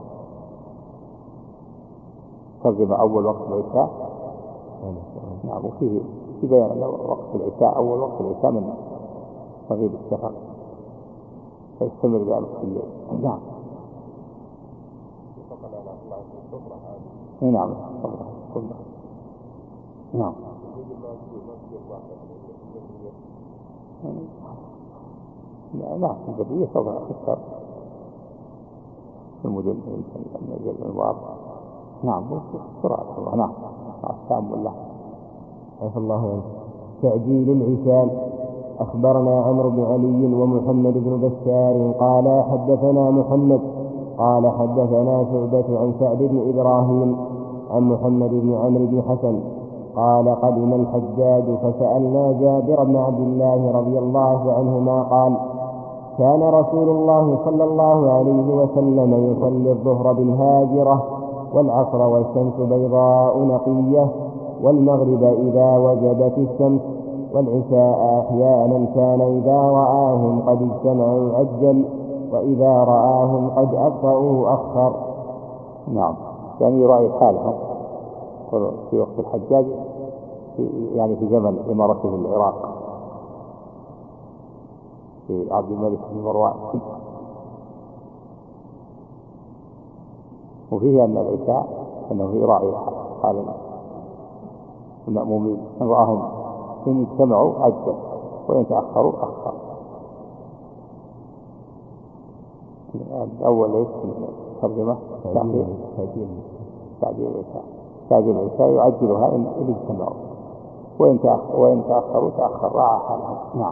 ترجم أول وقت العشاء. نعم. وفيه في بيان أن وقت العشاء أول وقت العشاء من مغيب الشفق فيستمر ذلك في الليل. نعم. نعم. نعم. لا في البرية سوف أكثر في المدن المجال الأنوار. نعم. سرعة. نعم. السلام والله. عفى الله عنه. تعجيل العشاء. أخبرنا عمرو بن علي ومحمد بن بشار قال حدثنا محمد قال حدثنا شعبة عن سعد بن إبراهيم عن محمد بن عمرو بن حسن قال قدم الحجاج فسألنا جابر بن عبد الله رضي الله عنهما قال كان رسول الله صلى الله عليه وسلم يصلي الظهر بالهاجرة والعصر والشمس بيضاء نقية والمغرب إذا وجبت الشمس والعشاء أحيانا كان إذا رآهم قد اجتمعوا عجل وإذا رآهم قد أبطأوا أخر. نعم. يعني يراعي حالها في وقت الحجاج يعني في زمن إمارته العراق في عبد الملك بن مروان. وفيه أن العشاء أنه يراعي حال المأمومين إن رآهم إن اجتمعوا عجل وإن تأخروا أخر. الأول ليس ترجمة تعجيل تعجيل العشاء تعجيل العشاء يعجلها إن اجتمعوا وإن تأخروا وإن تأخروا تأخر راعى حالهم. نعم.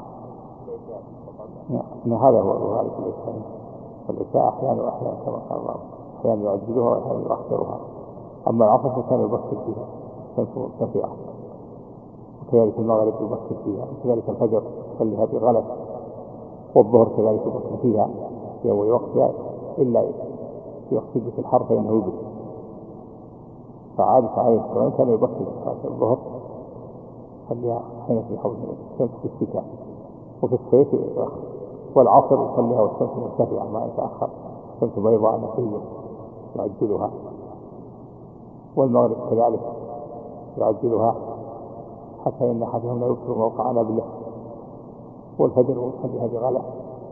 نعم. هذا هو ذلك العشاء. العشاء أحيانا وأحيانا كما قال الله أحيانا يعجلها وأحيانا يؤخرها. أما العصر فكان يبكر فيها شمس مرتفعة، وكذلك المغرب يبكر فيها، وكذلك الفجر يصليها بغلس، والظهر كذلك يبكر فيها في أول وقتها إلا في وقت شدة الحر فإنه يبكر. فعادة عليه السلام كان يبكر صلاة الظهر يصليها حين في حوض الشمس في الشتاء، وفي الصيف يؤخر. والعصر يصليها والشمس مرتفعة ما يتأخر، الشمس بيضاء نقية يعجلها. والمغرب كذلك يعجلها حتى إن أحدهم لا يبصر موقع نبله. والفجر يصليها بغلس.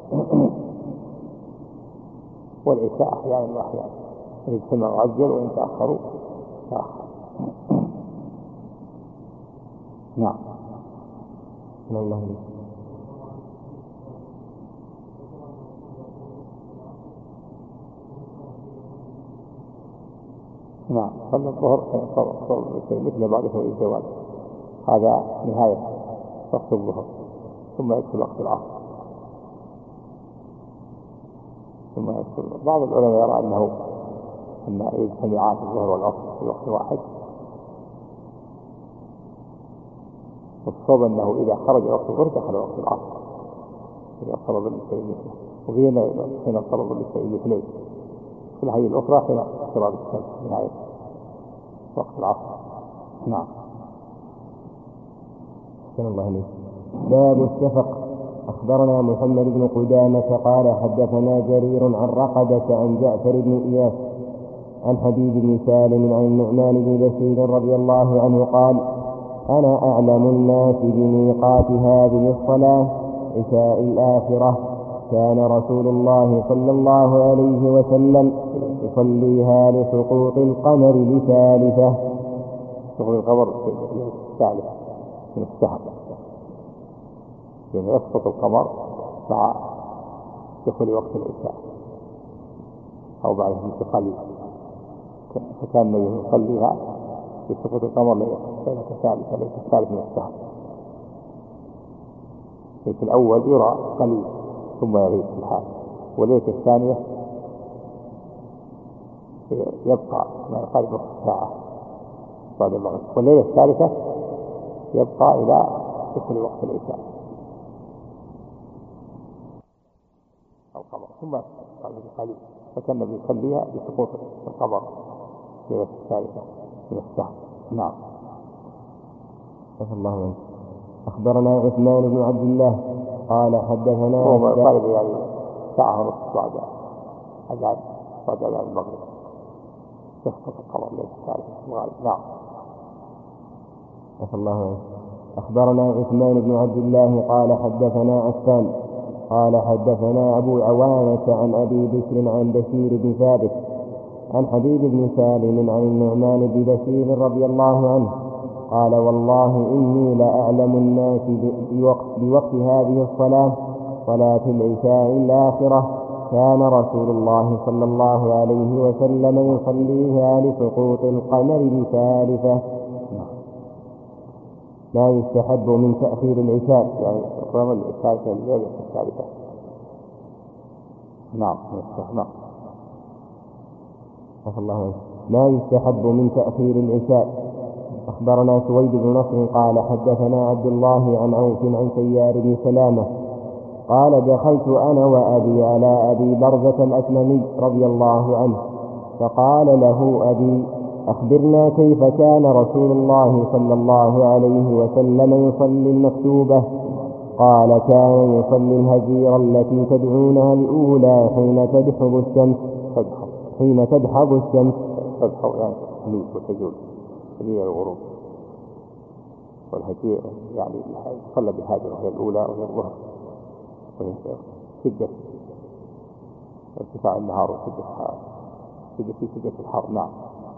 والعشاء أحيانا وأحيانا إن اجتمعوا عجل وإن تأخروا تأخر. نعم. الله عليه. نعم. صلى الظهر مثل بعده الزوال، هذا نهاية وقت الظهر، ثم يدخل وقت العصر، ثم يدخل. بعض العلماء يرى أنه أن يجتمعان الظهر والعصر في وقت واحد، والصواب أنه إذا خرج وقت الظهر دخل وقت العصر إذا اقترب الشيء مثله، وفينا حين اقترب الشيء مثله. في الحي الأخرى حين اقتراب الشمس نهاية وقت العصر. نعم. صلى الله عليه. باب الشفق. أخبرنا محمد بن قدامة قال حدثنا جرير عن رقدة عن جعفر بن إياس عن حبيب بن سالم عن النعمان بن بشير رضي الله عنه قال أنا أعلم الناس بميقات هذه الصلاة عشاء الآخرة كان رسول الله صلى الله عليه وسلم يصليها لسقوط القمر لثالثة. سقوط القمر الثالثة من الشهر، يعني يسقط القمر مع دخول وقت العشاء أو بعد انتقال، فكان يصليها لسقوط القمر ليلة الثالثة ليلة الثالث من الشهر. في الأول يرى قليل ثم يغيب في الحال، وليلة الثانية يبقى ما يقارب نصف ساعة بعد المغرب، والليلة الثالثة يبقى إلى دخول وقت العشاء أو قمر ثم قليل، فكان يصليها بسقوط القمر ليلة الثالثة من الشهر. نعم. الله عنه. أخبرنا عثمان بن عبد الله قال حدثنا هو قال يعني ساعة ونصف بعد أجعل بعد المغرب يسقط القمر ليلة الثالثة. نعم. الله عنه. أخبرنا عثمان بن عبد الله قال حدثنا عفان قال حدثنا أبو عوانة عن أبي بكر عن بشير بن ثابت عن حبيب بن سالم عن النعمان بن بشير رضي الله عنه قال والله إني لأعلم الناس بوقت, بوقت هذه الصلاة صلاة العشاء الآخرة كان رسول الله صلى الله عليه وسلم يصليها لسقوط القمر بثالثة. لا يستحب من تأخير العشاء، يعني إقامة العشاء في الليلة الثالثة. نعم. نعم. الله لا يستحب من تأخير العشاء. أخبرنا سويد بن نصر قال حدثنا عبد الله عن عوف عن سيار بن سلامة قال دخلت أنا وأبي على أبي برزة الأسلمي رضي الله عنه فقال له أبي أخبرنا كيف كان رسول الله صلى الله عليه وسلم يصلي المكتوبة؟ قال كان يصلي الهجير التي تدعونها الأولى حين تدحض الشمس حين تدحض الشمس تدحض يعني تميل وتجول هي الغروب، والهجير يعني صلى بهاجر وهي الأولى وهي الظهر وهي شدة ارتفاع النهار وشدة شدة في شدة الحر. نعم.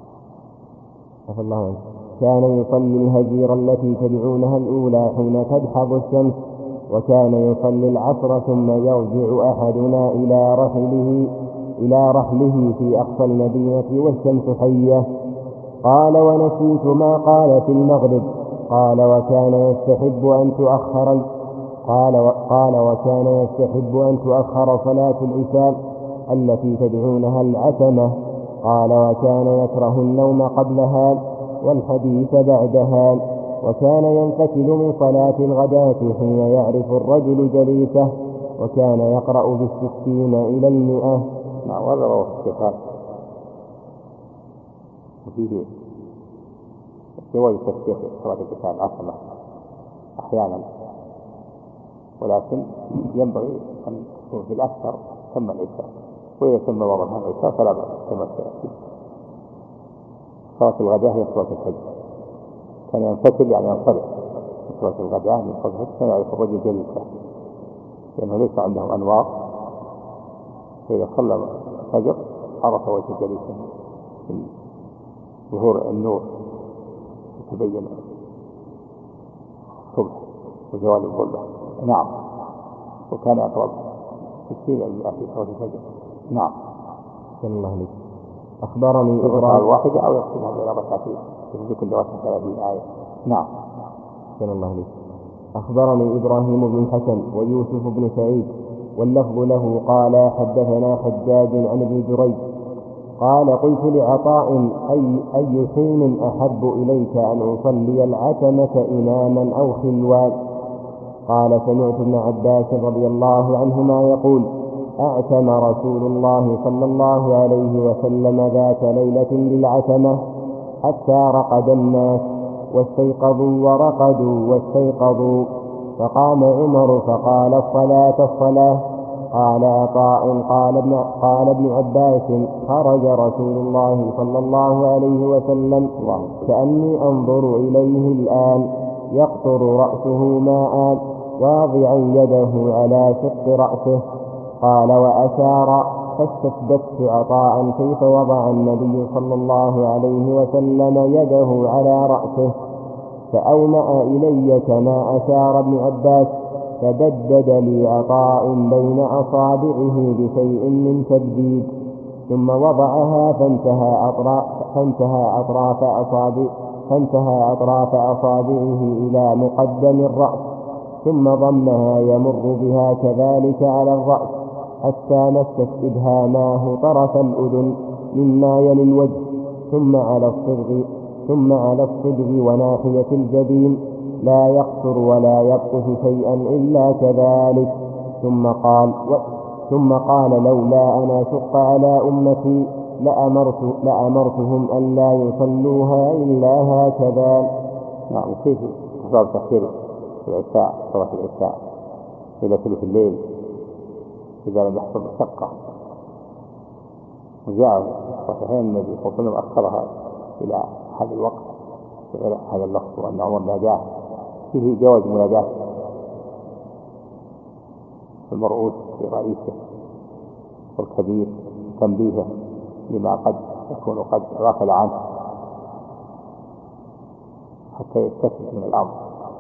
الله كان يصلي الهجير التي تدعونها الأولى حين تدحض الشمس وكان يصلي العصر ثم يرجع أحدنا إلى رحله إلى رحله في أقصى المدينة والشمس حية. قال ونسيت ما قال في المغرب. قال وكان يستحب أن تؤخر قال قال وكان يستحب أن تؤخر صلاة العشاء التي تدعونها العتمة. قال وكان يكره النوم قبلها والحديث بعدها. وكان ينفتل من صلاة الغداة حين يعرف الرجل جليسه وكان يقرأ بالستين إلى المئة. نعم. وهذا هو الاتفاق وفيه جواز تفسير صلاة العشاء العتمة أحيانا، ولكن ينبغي أن يكون في الأكثر ثم العشاء، وإذا ثم بعض هذا العشاء فلا بأس كما سيأتي. صلاة الغداء هي صلاة الفجر، كان ينفتل يعني ينصرف صلاة الغداء من صلاة كان يعرف الرجل جليسه لأنه ليس عنده أنوار، فإذا صلى الفجر عرف وجه جليسه من ظهور النور يتبين الصبح وزوال الظلمة. نعم. وكان يقرأ ستين المئة في صلاة الفجر. نعم. الله عليك. أخبرني إبراهيم واحدة أو يقسمها بين ركعتين في كل ركعة ثلاثين آية. نعم. الله عليك. أخبرني إبراهيم بن الحسن ويوسف بن سعيد واللفظ له قال حدثنا حجاج عن ابن جريج قال قلت لعطاء أي, أي حين أحب إليك أن أصلي العتمة إماما أو خلوان؟ قال سمعت ابن عباس رضي الله عنهما يقول أعتم رسول الله صلى الله عليه وسلم ذات ليلة للعتمة حتى رقد الناس واستيقظوا ورقدوا واستيقظوا فقام عمر فقال الصلاة الصلاة. قال عطاء قال ابن, قال ابن عباس خرج رسول الله صلى الله عليه وسلم كأني أنظر إليه الآن يقطر رأسه ماء واضعا يده على شق رأسه قال وأشار فاستشددت عطاء كيف وضع النبي صلى الله عليه وسلم يده على رأسه فأومأ إلي كما أشار ابن عباس فددد لي عطاء بين أصابعه بشيء من تدبيب ثم وضعها فانتهى أطراف, فانتهى أطراف, أصابع فانتهى أطراف أصابعه إلى مقدم الرأس ثم ضمها يمر بها كذلك على الرأس حتى مست إبهاماه طرف الأذن مما يلي الوجه ثم على الصدغ ثم على الصدغ وناحية الجبين لا يقصر ولا يبطش شيئا إلا كذلك ثم قال و... ثم قال لولا أن أشق على أمتي لأمرت لأمرتهم أن لا يصلوها إلا هكذا. نعم. كيف أسباب تأخير العشاء صلاة العشاء إلى ثلث الليل إذا لم يحصل مشقة؟ وجاء صحيحين النبي صلى الله عليه وسلم أخرها إلى هذا الوقت غير هذا اللفظ وأن عمر نجاه فيه جواز مناجاة المرؤوس لرئيسه والكبير تنبيهه لما قد يكون قد غفل عنه حتى يستفيد من الأمر.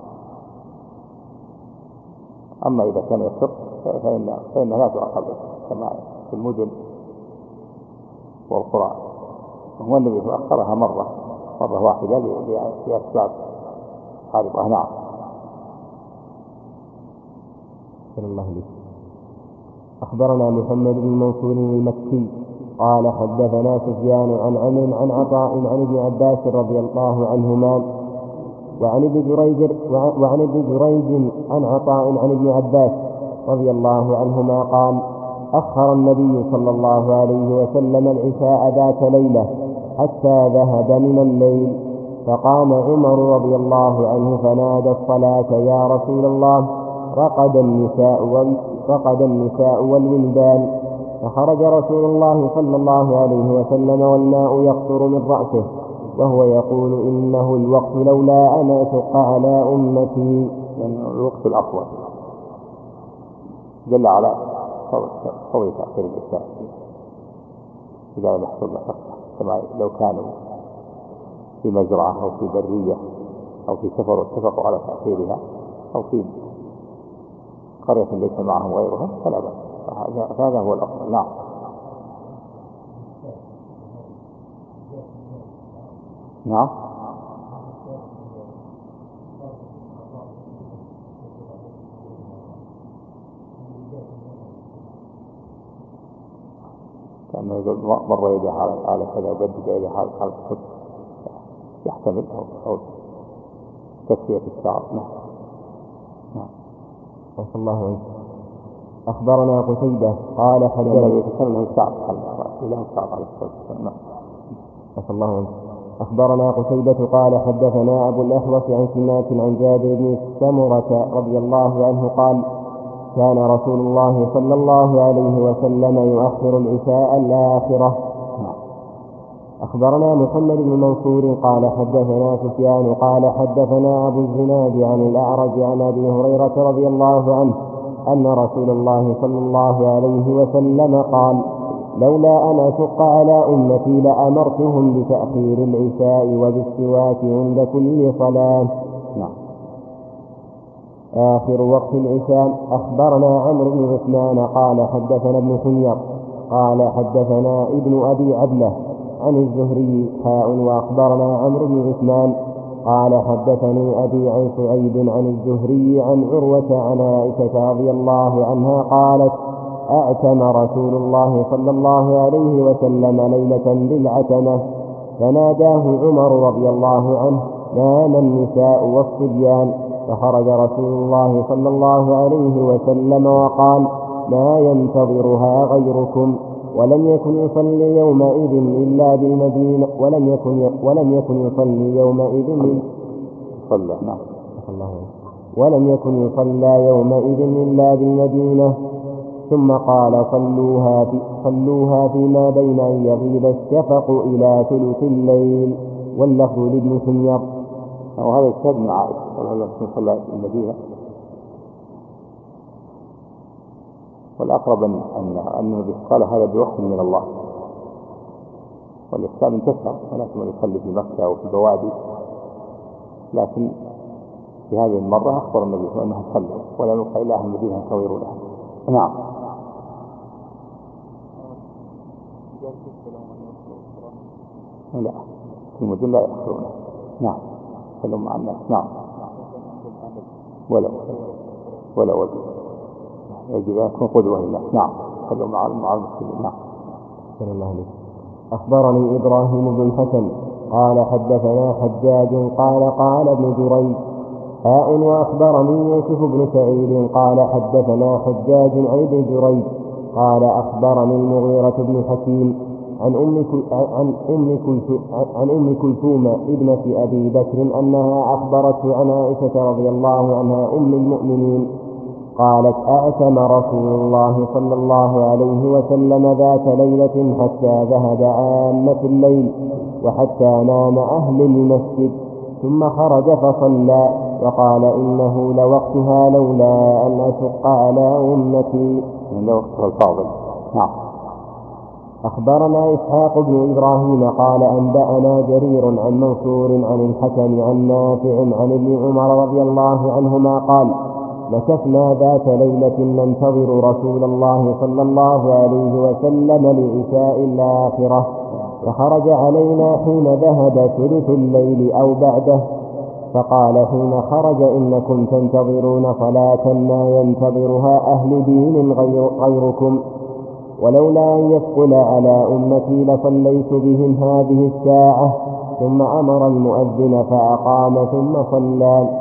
أما إذا كان يسر فإن فإن لا تعقب كما في المدن والقرى. هو الذي أخرها مرة مرة واحدة لأسباب خارقة. نعم. الله عليه. أخبرنا محمد بن منصور المكي قال حدثنا سفيان عن عمرو عن عطاء عن ابن عباس رضي الله عنهما وعن ابن جريج وعن ابن جريج عن عطاء عن ابن عباس رضي الله عنهما قال أخر النبي صلى الله عليه وسلم العشاء ذات ليلة حتى ذهب من الليل فقام عمر رضي الله عنه فنادى الصلاة يا رسول الله رقد النساء وال... رقد النساء والولدان فخرج رسول الله صلى الله عليه وسلم والماء يقطر من رأسه وهو يقول إنه الوقت لولا أن أشق على أمتي. يعني الوقت الأفضل جل على قول تأخير العشاء إذا لم يحصل مشقة كما لو كانوا في مزرعة أو في برية أو في سفر واتفقوا على تأخيرها أو في قرية ليس معهم غيرهم فلا بأس. هذا هو الأفضل. نعم. نعم. كان مرة يدي على كذا جدد يدي على الخط يحتمل أو تسوية الشعر. نعم. نعم. صلى الله عليه وسلم. أخبرنا قتيبة قال حدثنا يتكلم الشعر إلى الشعر على الخط. نعم. صلى الله عليه وسلم. أخبرنا قتيبة قال حدثنا أبو الأحوص عن سماك عن جابر بن سمرة رضي الله عنه قال كان رسول الله صلى الله عليه وسلم يؤخر العشاء الآخرة. أخبرنا محمد بن منصور قال حدثنا سفيان قال حدثنا أبو الزناد عن الأعرج عن أبي هريرة رضي الله عنه أن رسول الله صلى الله عليه وسلم قال لولا أن أشق على أمتي لأمرتهم بتأخير العشاء وبالسواك عند كل صلاة. نعم. آخر وقت العشاء. أخبرنا عمرو بن عثمان قال حدثنا ابن حمير قال حدثنا ابن أبي عبلة عن الزهري حاء وأخبرنا عمرو بن عثمان قال حدثني أبي عن سعيد عن الزهري عن عروة عن عائشة رضي الله عنها قالت أعتم رسول الله صلى الله عليه وسلم ليلة بالعتمة فناداه عمر رضي الله عنه نام النساء والصبيان فخرج رسول الله صلى الله عليه وسلم وقال لا ينتظرها غيركم ولم يكن يصلي يومئذ إلا بالمدينة ولم يكن ولم يكن يصلي يومئذ صلى نعم ولم يكن يصلى يومئذ إلا بالمدينة. ثم قال صلوها في صلوها فيما بين أن يغيب الشفق إلى ثلث الليل. واللفظ لابن حمير. وهذا الشيء من عائشة. صلى الله عليه وسلم المدينة والأقرب أن أن قال هذا بوحي من الله، والإسلام انتشر وناس من يصلي في مكة أو في البوادي، لكن في هذه المرة أخبر النبي صلى الله عليه وسلم أنها تصلي ولا نبقى إلا أهل المدينة يصوروا لها. نعم. لا في المدن لا يأخرونه. نعم خلوا مع الناس. نعم ولا ولا وجه يجب أن يكون قدوة لله. نعم خلوا مع مع المسلمين. نعم. صلى الله عليه. أخبرني إبراهيم بن الحسن قال حدثنا حجاج قال قال ابن جريج هاء وأخبرني يوسف بن سعيد قال حدثنا حجاج عن ابن جريج قال أخبرني المغيرة بن حكيم عن أم عن أم كلثوم عن أم كلثوم ابنة أبي بكر أنها أخبرته عن عائشة رضي الله عنها أم المؤمنين قالت أعتم رسول الله صلى الله عليه وسلم ذات ليلة حتى ذهب عامة الليل وحتى نام أهل المسجد ثم خرج فصلى وقال إنه لوقتها لولا أن أشق على أمتي. من وقتها الفاضل. نعم. أخبرنا إسحاق بن إبراهيم قال أنبأنا جرير عن منصور عن الحكم عن نافع عن ابن عمر رضي الله عنهما قال مكثنا ذات ليلة ننتظر رسول الله صلى الله عليه وسلم لعشاء الآخرة فخرج علينا حين ذهب ثلث الليل أو بعده فقال حين خرج إنكم تنتظرون صلاة ما ينتظرها أهل دين غير غيركم ولولا أن يثقل على أمتي لصليت بهم هذه الساعة ثم أمر المؤذن فأقام ثم صلى.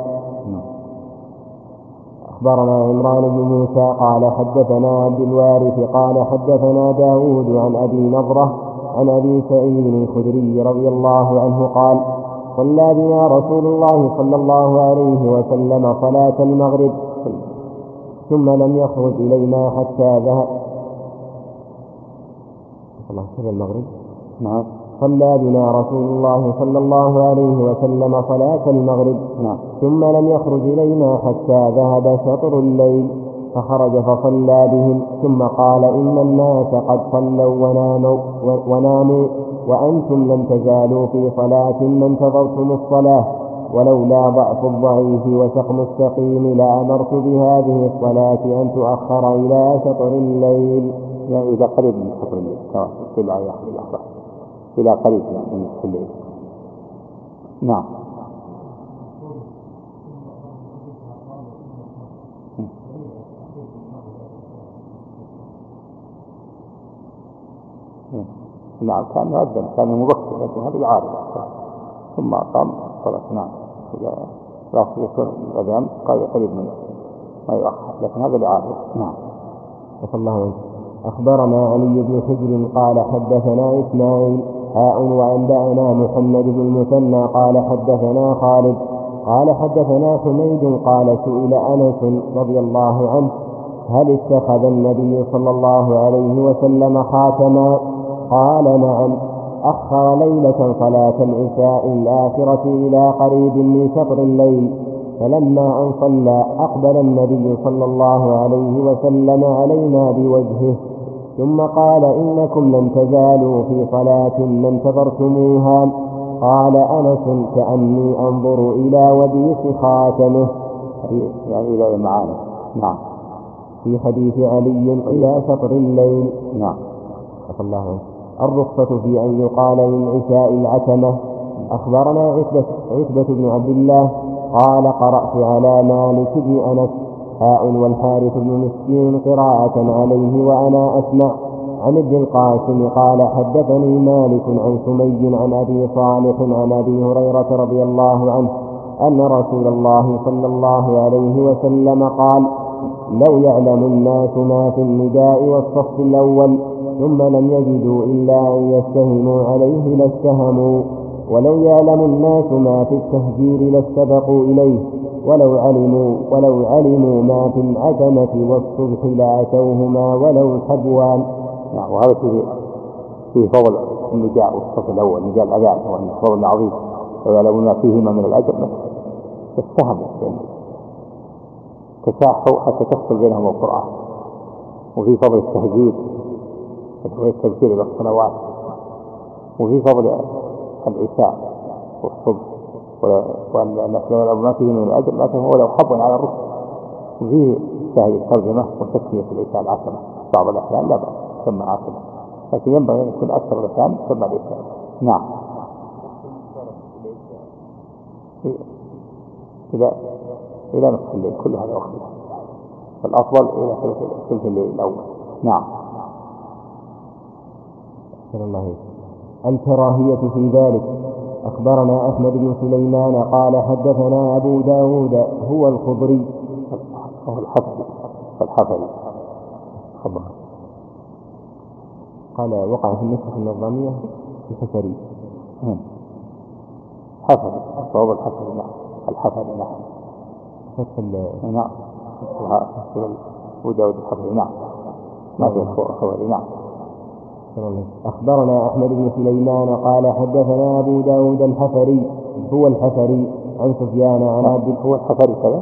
أخبرنا عمران بن موسى قال حدثنا عبد الوارث قال حدثنا داود عن أبي نضرة عن أبي سعيد الخدري رضي الله عنه قال صلى بنا رسول الله صلى الله عليه وسلم صلاة المغرب ثم لم يخرج إلينا حتى ذهب صلى المغرب. نعم. صلى بنا رسول الله صلى الله عليه وسلم صلاة المغرب. نعم. ثم لم يخرج إلينا حتى ذهب شطر الليل فخرج فصلى بهم ثم قال إن الناس قد صلوا وناموا, وناموا وأنتم لم تزالوا في صلاة ما انتظرتم الصلاة ولولا ضعف الضعيف وسقم السقيم لأمرت بهذه الصلاة أن تؤخر إلى شطر الليل. يعني إذا قريب من شطر الليل في الآية الأخرى إلى قريب من شطر الليل. نعم. نعم كان مؤذن كان مبكر لكن هذه عارضة ثم قام صلاة. نعم إذا لا يكون الأذان قريب من ما يؤخر لكن هذا العارضة. نعم. الله عنه. أخبرنا علي بن حجر قال حدثنا إسماعيل هاء وأنبأنا محمد بن المثنى قال حدثنا خالد قال حدثنا حميد قال سئل أنس رضي الله عنه هل اتخذ النبي صلى الله عليه وسلم خاتما قال نعم أخر ليلة صلاة العشاء الآخرة إلى قريب من شطر الليل فلما أن صلى أقبل النبي صلى الله عليه وسلم علينا بوجهه ثم قال إنكم لن تزالوا في صلاة ما انتظرتموها. قال أنس كأني أنظر إلى وديس خاتمه يعني إلى المعاني. نعم. في حديث علي إلى شطر الليل. نعم. الله عنه. الرخصة في أن يقال للعشاء العتمة. أخبرنا عتبة, عتبة بن عبد الله قال قرأت على مالك بن أنس هاء والحارث بن مسكين قراءة عليه وأنا أسمع عن ابن القاسم قال حدثني مالك عن سمي عن أبي صالح عن أبي هريرة رضي الله عنه أن رسول الله صلى الله عليه وسلم قال لو يعلم الناس ما في النداء والصف الأول ثم لم يجدوا إلا أن يستهموا عليه لاستهموا ولو يعلم الناس ما في التهجير لاستبقوا إليه ولو علموا ولو علموا ما في العتمة والصبح لأتوهما ولو حبوان. يعني وهذا فيه فيه فضل النداء والصف الأول نداء الأذان وأن فضل عظيم ويعلمون ما فيهما من العجب استهموا تساحوا حتى تفصل بينهم القرآن وفي فضل التهجيد التذكير بالصلوات، وفي فضل العشاء والصبح والنفل فيه من أجل لكن هو لو حب على الرسل. وفيه شاهد الترجمة وتسمية العشاء العشرة بعض الأحيان لا بأس تسمى عشرة، لكن ينبغي أن يكون أكثر الأحيان تسمى العشاء. نعم. إلى إلى نصف الليل كل هذا وقتها، فالأفضل إلى ثلث الليل الأول. نعم. الله الكراهية في ذلك. أخبرنا أحمد بن سليمان قال حدثنا أبو داود هو الخضري هو الحفري الحفري خبر قال وقع في النسخة النظامية الحفري حفري صواب الحفري. نعم الحفري. نعم نعم أبو داود الحفري. نعم ما في الخبري. نعم. أخبرنا أحمد بن سليمان قال حدثنا أبو داود الحفري هو الحفري عن سفيان عن عبد هو الحفري كذا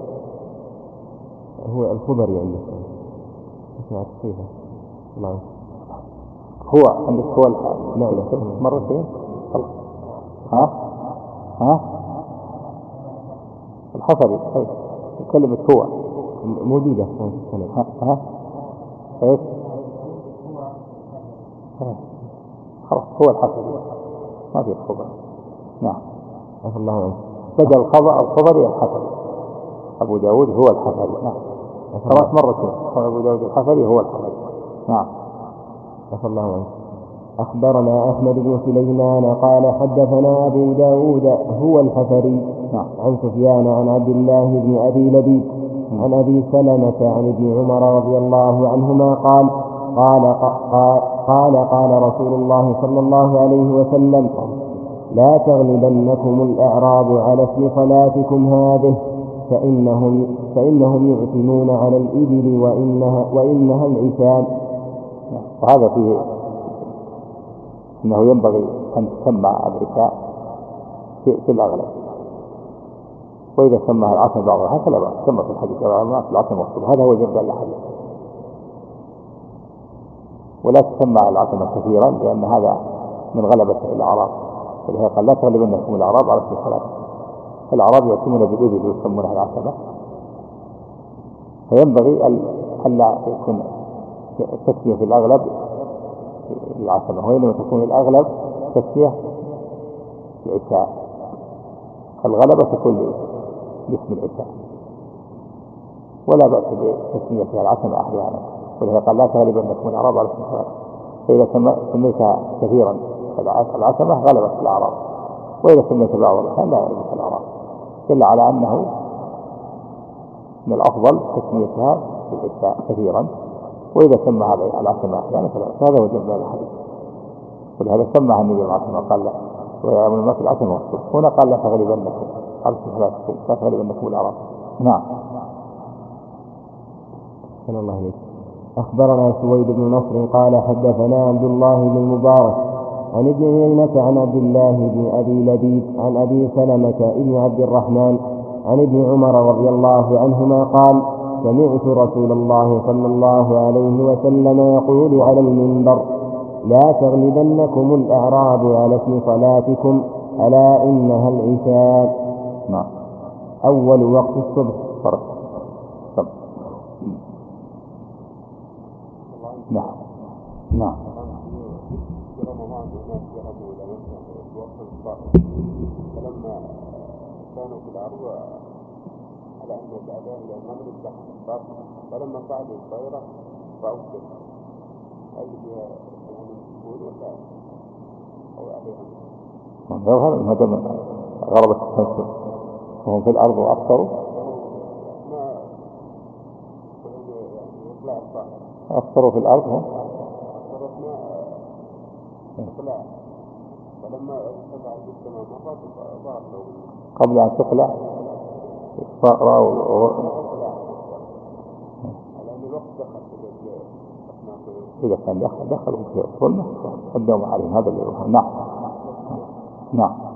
هو الخبري عندك اسمع كيف نعم هو عندك هو لا لا مرتين ها ها الحفري كلمة هو موجودة ها ها ايش خلاص هو الحفري ما في الخبر. نعم. عفى الله عنه. بدل الخبر الخبري الحفري. أبو داود هو الحفري. نعم. ثلاث مرتين أبو داود الحفري هو الحفري. نعم. عفى الله عنه. أخبرنا أحمد بن سليمان قال حدثنا أبو داود هو الحفري نعم. عن سفيان عن عبد الله بن أبي لبيد عن أبي سلمة عن ابن عمر رضي الله عنهما قال قال قال قال قال رسول الله صلى الله عليه وسلم لا تغلبنكم الأعراب على اسم صلاتكم هذه فإنهم, فإنهم يعتمون على الإبل وإنها, وإنها العشان. وهذا فيه أنه ينبغي أن تسمى العشاء في الأغلب، وإذا سماها العشاء بعضها فلا بأس سمى في الحديث العشاء والصبح. هذا هو جبل الحديث. ولا تسمى العتمة كثيرا لأن هذا من غلبة الأعراب، ولهذا قال لا تغلبنكم الأعراب على اسم الصلاة. الأعراب يأتون بالإبل ويسمونها العتمة، فينبغي أن لا يكون تسمية في الأغلب العتمة، وإنما تكون الأغلب تسمية العشاء. الغلبة تكون باسم العشاء، ولا بأس بتسمية العتمة أحيانا. ولهذا قال لا تغلبنكم الأعراب على اسم الصلاة. فإذا سميتها كثيرا العتمة غلبت الأعراب، وإذا سميت بعض الأحيان لا غلبت الأعراب، إلا على أنه من الأفضل تسميتها بالعشاء كثيرا، وإذا سمى العتمة أحيانا فلا. هذا هو جمع الحديث. ولهذا سماها النبي العتمة قال لا ويأمر الناس العتمة والصبح. هنا قال لا تغلبنكم على اسم الصلاة لا تغلبنكم الأعراب. نعم. صلى الله عليه. أخبرنا سويد بن نصر قال حدثنا عبد الله بن المبارك عن ابن عيينة عن عبد الله بن أبي لبيد عن أبي سلمة بن عبد الرحمن عن ابن عمر رضي الله عنهما قال سمعت رسول الله صلى الله عليه وسلم يقول على المنبر لا تغلبنكم الأعراب على اسم صلاتكم ألا إنها العشاء. نعم. أول وقت الصبح. فرق. نعم. نعم. فلما كانوا في العرض على أن الأعداء إلى المغرب دخل فلما فعلوا الطائرة فأفضل هل فيها يعني سكون ولا أو عليها؟ هذا هذا غربت الشمس وهم في الأرض وأكثروا ما يعني يطلع الطائرة أكثروا في الأرض هم أكثرت ما يطلع فلما ارتفع في السماء مرات ظهر له قبل أن تطلع رأوا على أن الوقت دخل في إذا كان دخل دخلوا في الظلمة قدموا عليهم. هذا اللي نعم. نعم.